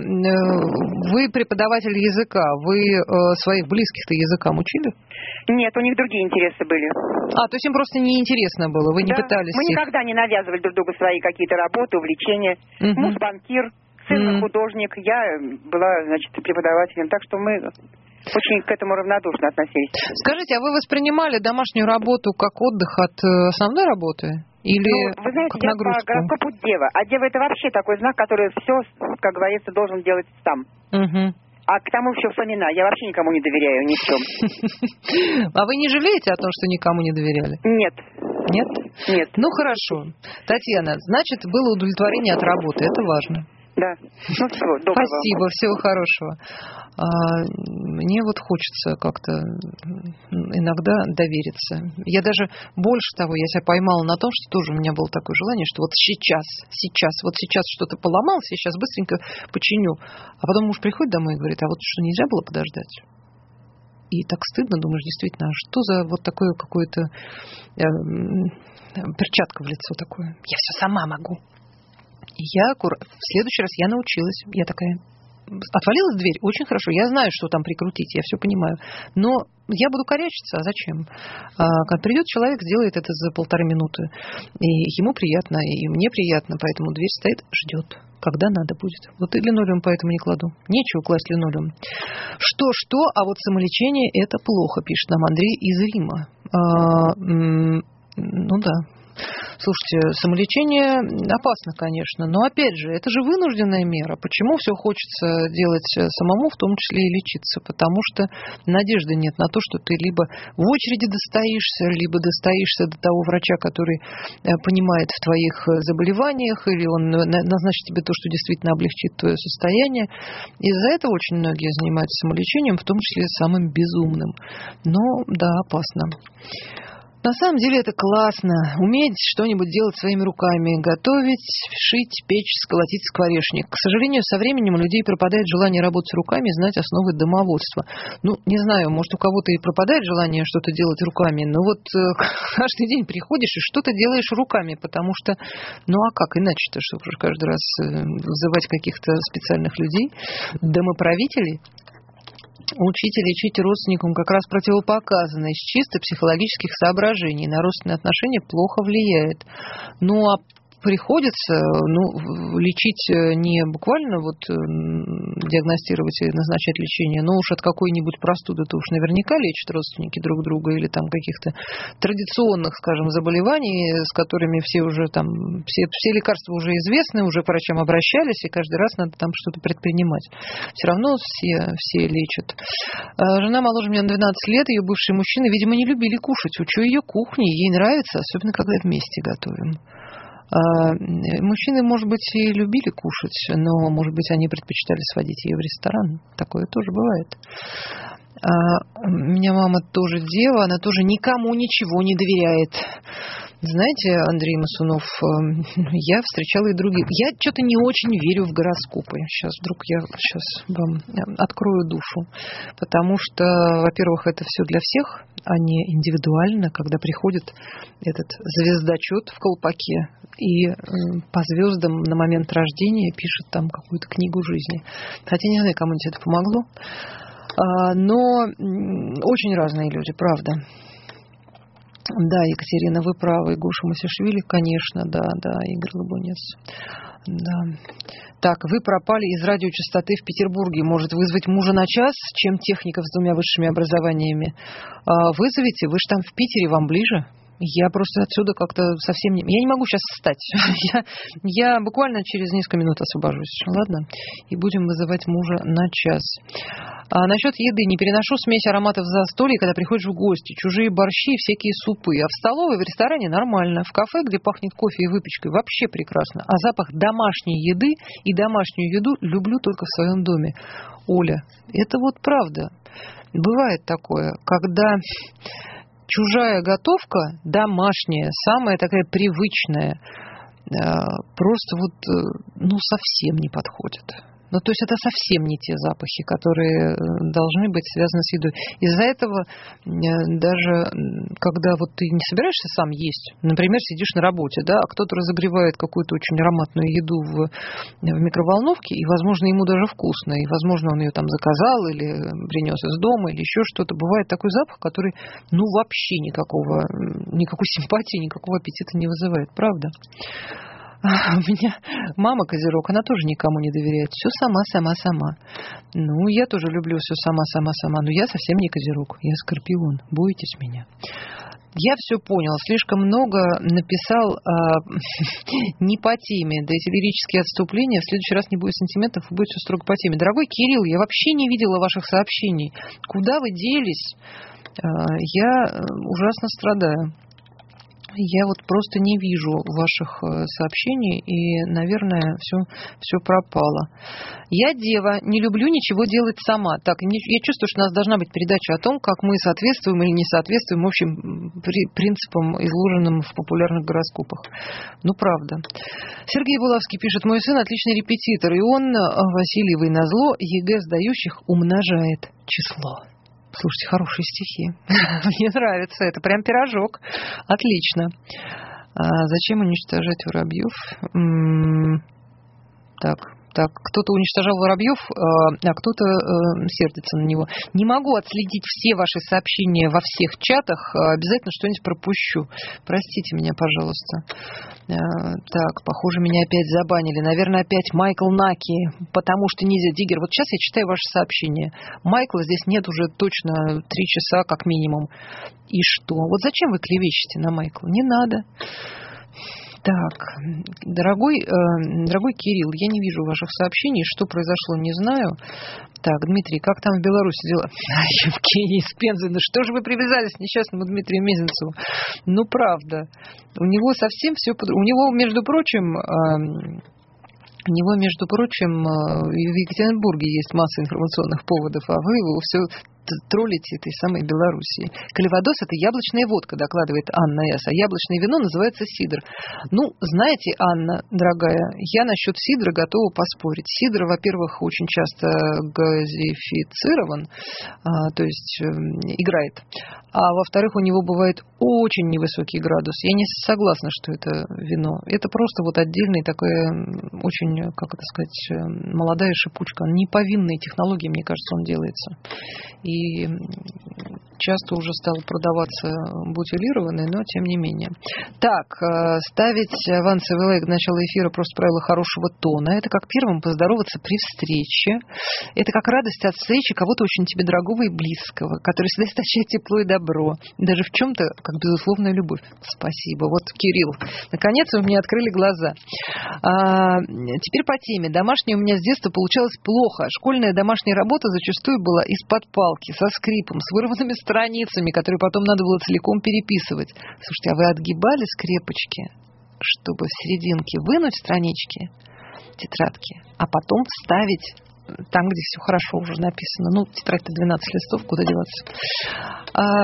вы преподаватель языка, вы э, своих близких-то языкам учили? Нет, у них другие интересы были. А, то есть им просто неинтересно было, вы не да. пытались Мы их... никогда не навязывали друг другу свои какие-то работы, увлечения. Угу. Муж банкир, сын угу. художник, я была, значит, преподавателем, так что мы... очень к этому равнодушно относились. Скажите, а вы воспринимали домашнюю работу как отдых от основной работы? Или ну, вы знаете, как я нагрузку? по гороскопу дева. А дева это вообще такой знак, который все, как говорится, должен делать сам. Угу. А к тому еще Фомина. Я вообще никому не доверяю ни в чем. А вы не жалеете о том, что никому не доверяли? Нет. Нет? Нет. Ну, хорошо. Татьяна, значит, было удовлетворение от работы. Это важно. Да. Ну, всего доброго. Спасибо, всего хорошего. А, мне вот хочется как-то иногда довериться. Я даже больше того, я себя поймала на том, что тоже у меня было такое желание, что вот сейчас, сейчас, вот сейчас что-то поломалось, я сейчас быстренько починю. А потом муж приходит домой и говорит, а вот что, нельзя было подождать? И так стыдно, думаешь, действительно, а что за вот такое какое-то э, перчатка в лицо такое? Я все сама могу. Я аккуратно. В следующий раз я научилась. Я такая... Отвалилась дверь? Очень хорошо. Я знаю, что там прикрутить. Я все понимаю. Но я буду корячиться. А зачем? А, когда придет человек, сделает это за полторы минуты. И ему приятно, и мне приятно. Поэтому дверь стоит, ждет. Когда надо будет. Вот и линолеум поэтому не кладу. Нечего класть линолеум. Что-что, а вот самолечение это плохо, пишет нам Андрей из Рима. А, м- ну да. Слушайте, самолечение опасно, конечно, но опять же, это же вынужденная мера. Почему все хочется делать самому, в том числе и лечиться? Потому что надежды нет на то, что ты либо в очереди достоишься, либо достоишься до того врача, который понимает в твоих заболеваниях, или он назначит тебе то, что действительно облегчит твое состояние. Из-за этого очень многие занимаются самолечением, в том числе самым безумным. Но да, опасно. На самом деле это классно. Уметь что-нибудь делать своими руками. Готовить, шить, печь, сколотить скворечник. К сожалению, со временем у людей пропадает желание работать руками и знать основы домоводства. Ну, не знаю, может, у кого-то и пропадает желание что-то делать руками, но вот каждый день приходишь и что-то делаешь руками, потому что, ну а как иначе-то, чтобы уже каждый раз вызывать каких-то специальных людей, домоправителей? Учить и лечить родственникам как раз противопоказано из чисто психологических соображений. На родственные отношения плохо влияет. Ну, а приходится ну, лечить не буквально вот диагностировать и назначать лечение, но уж от какой-нибудь простуды-то уж наверняка лечат родственники друг друга или там каких-то традиционных, скажем, заболеваний, с которыми все уже там, все, все лекарства уже известны, уже к врачам обращались, и каждый раз надо там что-то предпринимать. Все равно все, все лечат. Жена моложе меня на двенадцать лет, ее бывшие мужчины, видимо, не любили кушать. Учу ее кухне, ей нравится, особенно когда вместе готовим. Мужчины, может быть, и любили кушать, но, может быть, они предпочитали сводить ее в ресторан. Такое тоже бывает. У меня мама тоже дева, она тоже никому ничего не доверяет. Знаете, Андрей Масунов, я встречала и других. Я что-то не очень верю в гороскопы. Сейчас вдруг я сейчас вам открою душу. Потому что, во-первых, это все для всех, а не индивидуально, когда приходит этот звездочет в колпаке и по звездам на момент рождения пишет там какую-то книгу жизни. Хотя не знаю, кому-нибудь это помогло. Но очень разные люди, правда. Да, Екатерина, вы правы. Гоша Масишвили, конечно, да, да, Игорь Лобунец. Да. Так, вы пропали из радиочастоты в Петербурге. Может вызвать мужа на час, чем техников с двумя высшими образованиями. Вызовите, вы же там в Питере, вам ближе. Я просто отсюда как-то совсем не... Я не могу сейчас встать. я, я буквально через несколько минут освобожусь. Ладно? И будем вызывать мужа на час. А насчет еды. Не переношу смесь ароматов застолья, когда приходишь в гости. Чужие борщи и всякие супы. А в столовой, в ресторане нормально. В кафе, где пахнет кофе и выпечкой, вообще прекрасно. А запах домашней еды и домашнюю еду люблю только в своем доме. Оля, это вот правда. Бывает такое, когда... Чужая готовка, домашняя, самая такая привычная, просто вот, ну, совсем не подходит. Ну, то есть это совсем не те запахи, которые должны быть связаны с едой. Из-за этого даже когда вот ты не собираешься сам есть, например, сидишь на работе, да, а кто-то разогревает какую-то очень ароматную еду в, в микроволновке, и, возможно, ему даже вкусно, и, возможно, он ее там заказал или принес из дома, или еще что-то. Бывает такой запах, который, ну, вообще никакого, никакой симпатии, никакого аппетита не вызывает, правда? У меня мама козерог, она тоже никому не доверяет. Все сама, сама, сама. Ну, я тоже люблю все сама, сама, сама. Но я совсем не козерог. Я скорпион. Боитесь меня? Я все понял. Слишком много написал а, не по теме. Да эти лирические отступления. В следующий раз не будет сантиментов, и будет все строго по теме. Дорогой Кирилл, я вообще не видела ваших сообщений. Куда вы делись? А, я ужасно страдаю. Я вот просто не вижу ваших сообщений, и, наверное, все, все пропало. Я дева, не люблю ничего делать сама. Так, я чувствую, что у нас должна быть передача о том, как мы соответствуем или не соответствуем общим принципам, изложенным в популярных гороскопах. Ну, правда. Сергей Булавский пишет: мой сын отличный репетитор, и он, Васильевой назло, ЕГЭ сдающих умножает число. Слушайте, хорошие стихи. Мне нравится. Это прям пирожок. Отлично. А зачем уничтожать воробьев? М-м- так, так. Кто-то уничтожал воробьев, а кто-то э, сердится на него. Не могу отследить все ваши сообщения во всех чатах. Обязательно что-нибудь пропущу. Простите меня, пожалуйста. Так, похоже, меня опять забанили. Наверное, опять Майкл Наки, потому что нельзя. Диггер, вот сейчас я читаю ваше сообщение. Майкла здесь нет уже точно три часа, как минимум. И что? Вот зачем вы клевещете на Майкла? Не надо. Так, дорогой, э, дорогой Кирилл, я не вижу ваших сообщений. Что произошло, не знаю. Так, Дмитрий, как там в Беларуси дела? Евгений из Пензы, ну что же вы привязались к несчастному Дмитрию Мезенцеву? Ну, правда. У него совсем все... Под... У него, между прочим... Э, У него, между прочим, в Екатеринбурге есть масса информационных поводов, а вы его все троллите этой самой Белоруссии. Кальвадос – это яблочная водка, докладывает Анна С. А яблочное вино называется сидр. Ну, знаете, Анна, дорогая, я насчет сидра готова поспорить. Сидр, во-первых, очень часто газифицирован, а, то есть э, играет. А во-вторых, у него бывает очень невысокий градус. Я не согласна, что это вино. Это просто вот отдельная такая очень, как это сказать, молодая шипучка. Неповинные технологии, мне кажется, он делается. И часто уже стал продаваться бутилированный, но тем не менее. Так, ставить авансовый лайк до начала эфира просто правило хорошего тона. Это как первым поздороваться при встрече. Это как радость от встречи кого-то очень тебе дорогого и близкого, который всегда источает тепло и добро. Даже в чем-то, как безусловная любовь. Спасибо. Вот, Кирилл, наконец вы мне открыли глаза. А, теперь по теме. Домашняя у меня с детства получалась плохо. Школьная домашняя работа зачастую была из-под палки, со скрипом, с вырванными страницами, которые потом надо было целиком переписывать. Слушайте, а вы отгибали скрепочки, чтобы в серединке вынуть странички, тетрадки, а потом вставить там, где все хорошо уже написано. Ну, тетрадь-то двенадцать листов, куда деваться. А,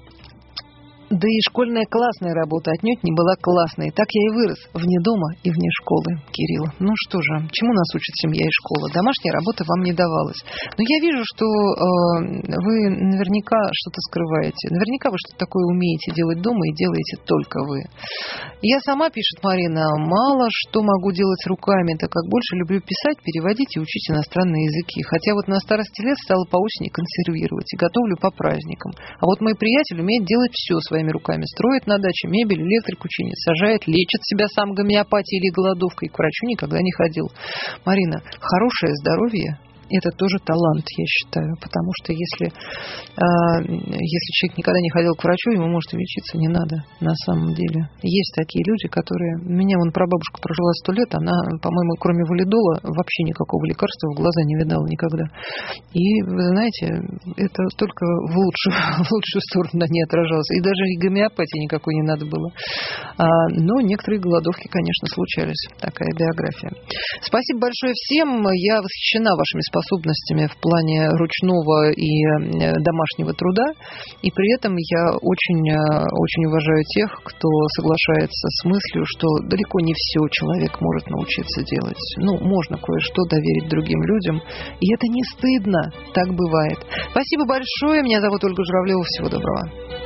да и школьная классная работа отнюдь не была классной. Так я и вырос вне дома и вне школы, Кирилл. Ну что же, чему нас учит семья и школа? Домашняя работа вам не давалась. Но я вижу, что э, вы наверняка что-то скрываете. Наверняка вы что-то такое умеете делать дома и делаете только вы. Я сама, пишет Марина, мало что могу делать руками, так как больше люблю писать, переводить и учить иностранные языки. Хотя вот на старости лет стала по осени консервировать и готовлю по праздникам. А вот мой приятель умеет делать все своими руками. Строит на даче мебель, электрику чинит, сажает, лечит себя сам гомеопатией или голодовкой. К врачу никогда не ходил. Марина, хорошее здоровье – это тоже талант, я считаю. Потому что если, э, если человек никогда не ходил к врачу, ему, может, и лечиться не надо на самом деле. Есть такие люди, которые... У меня вон прабабушка прожила сто лет, она, по-моему, кроме валидола вообще никакого лекарства в глаза не видала никогда. И, вы знаете, это только в лучшую, в лучшую сторону не отражалось. И даже и гомеопатии никакой не надо было. А, но некоторые голодовки, конечно, случались. Такая биография. Спасибо большое всем. Я восхищена вашими способностями в плане ручного и домашнего труда, и при этом я очень, очень уважаю тех, кто соглашается с мыслью, что далеко не все человек может научиться делать. Ну, можно кое-что доверить другим людям, и это не стыдно, так бывает. Спасибо большое, меня зовут Ольга Журавлева, всего доброго.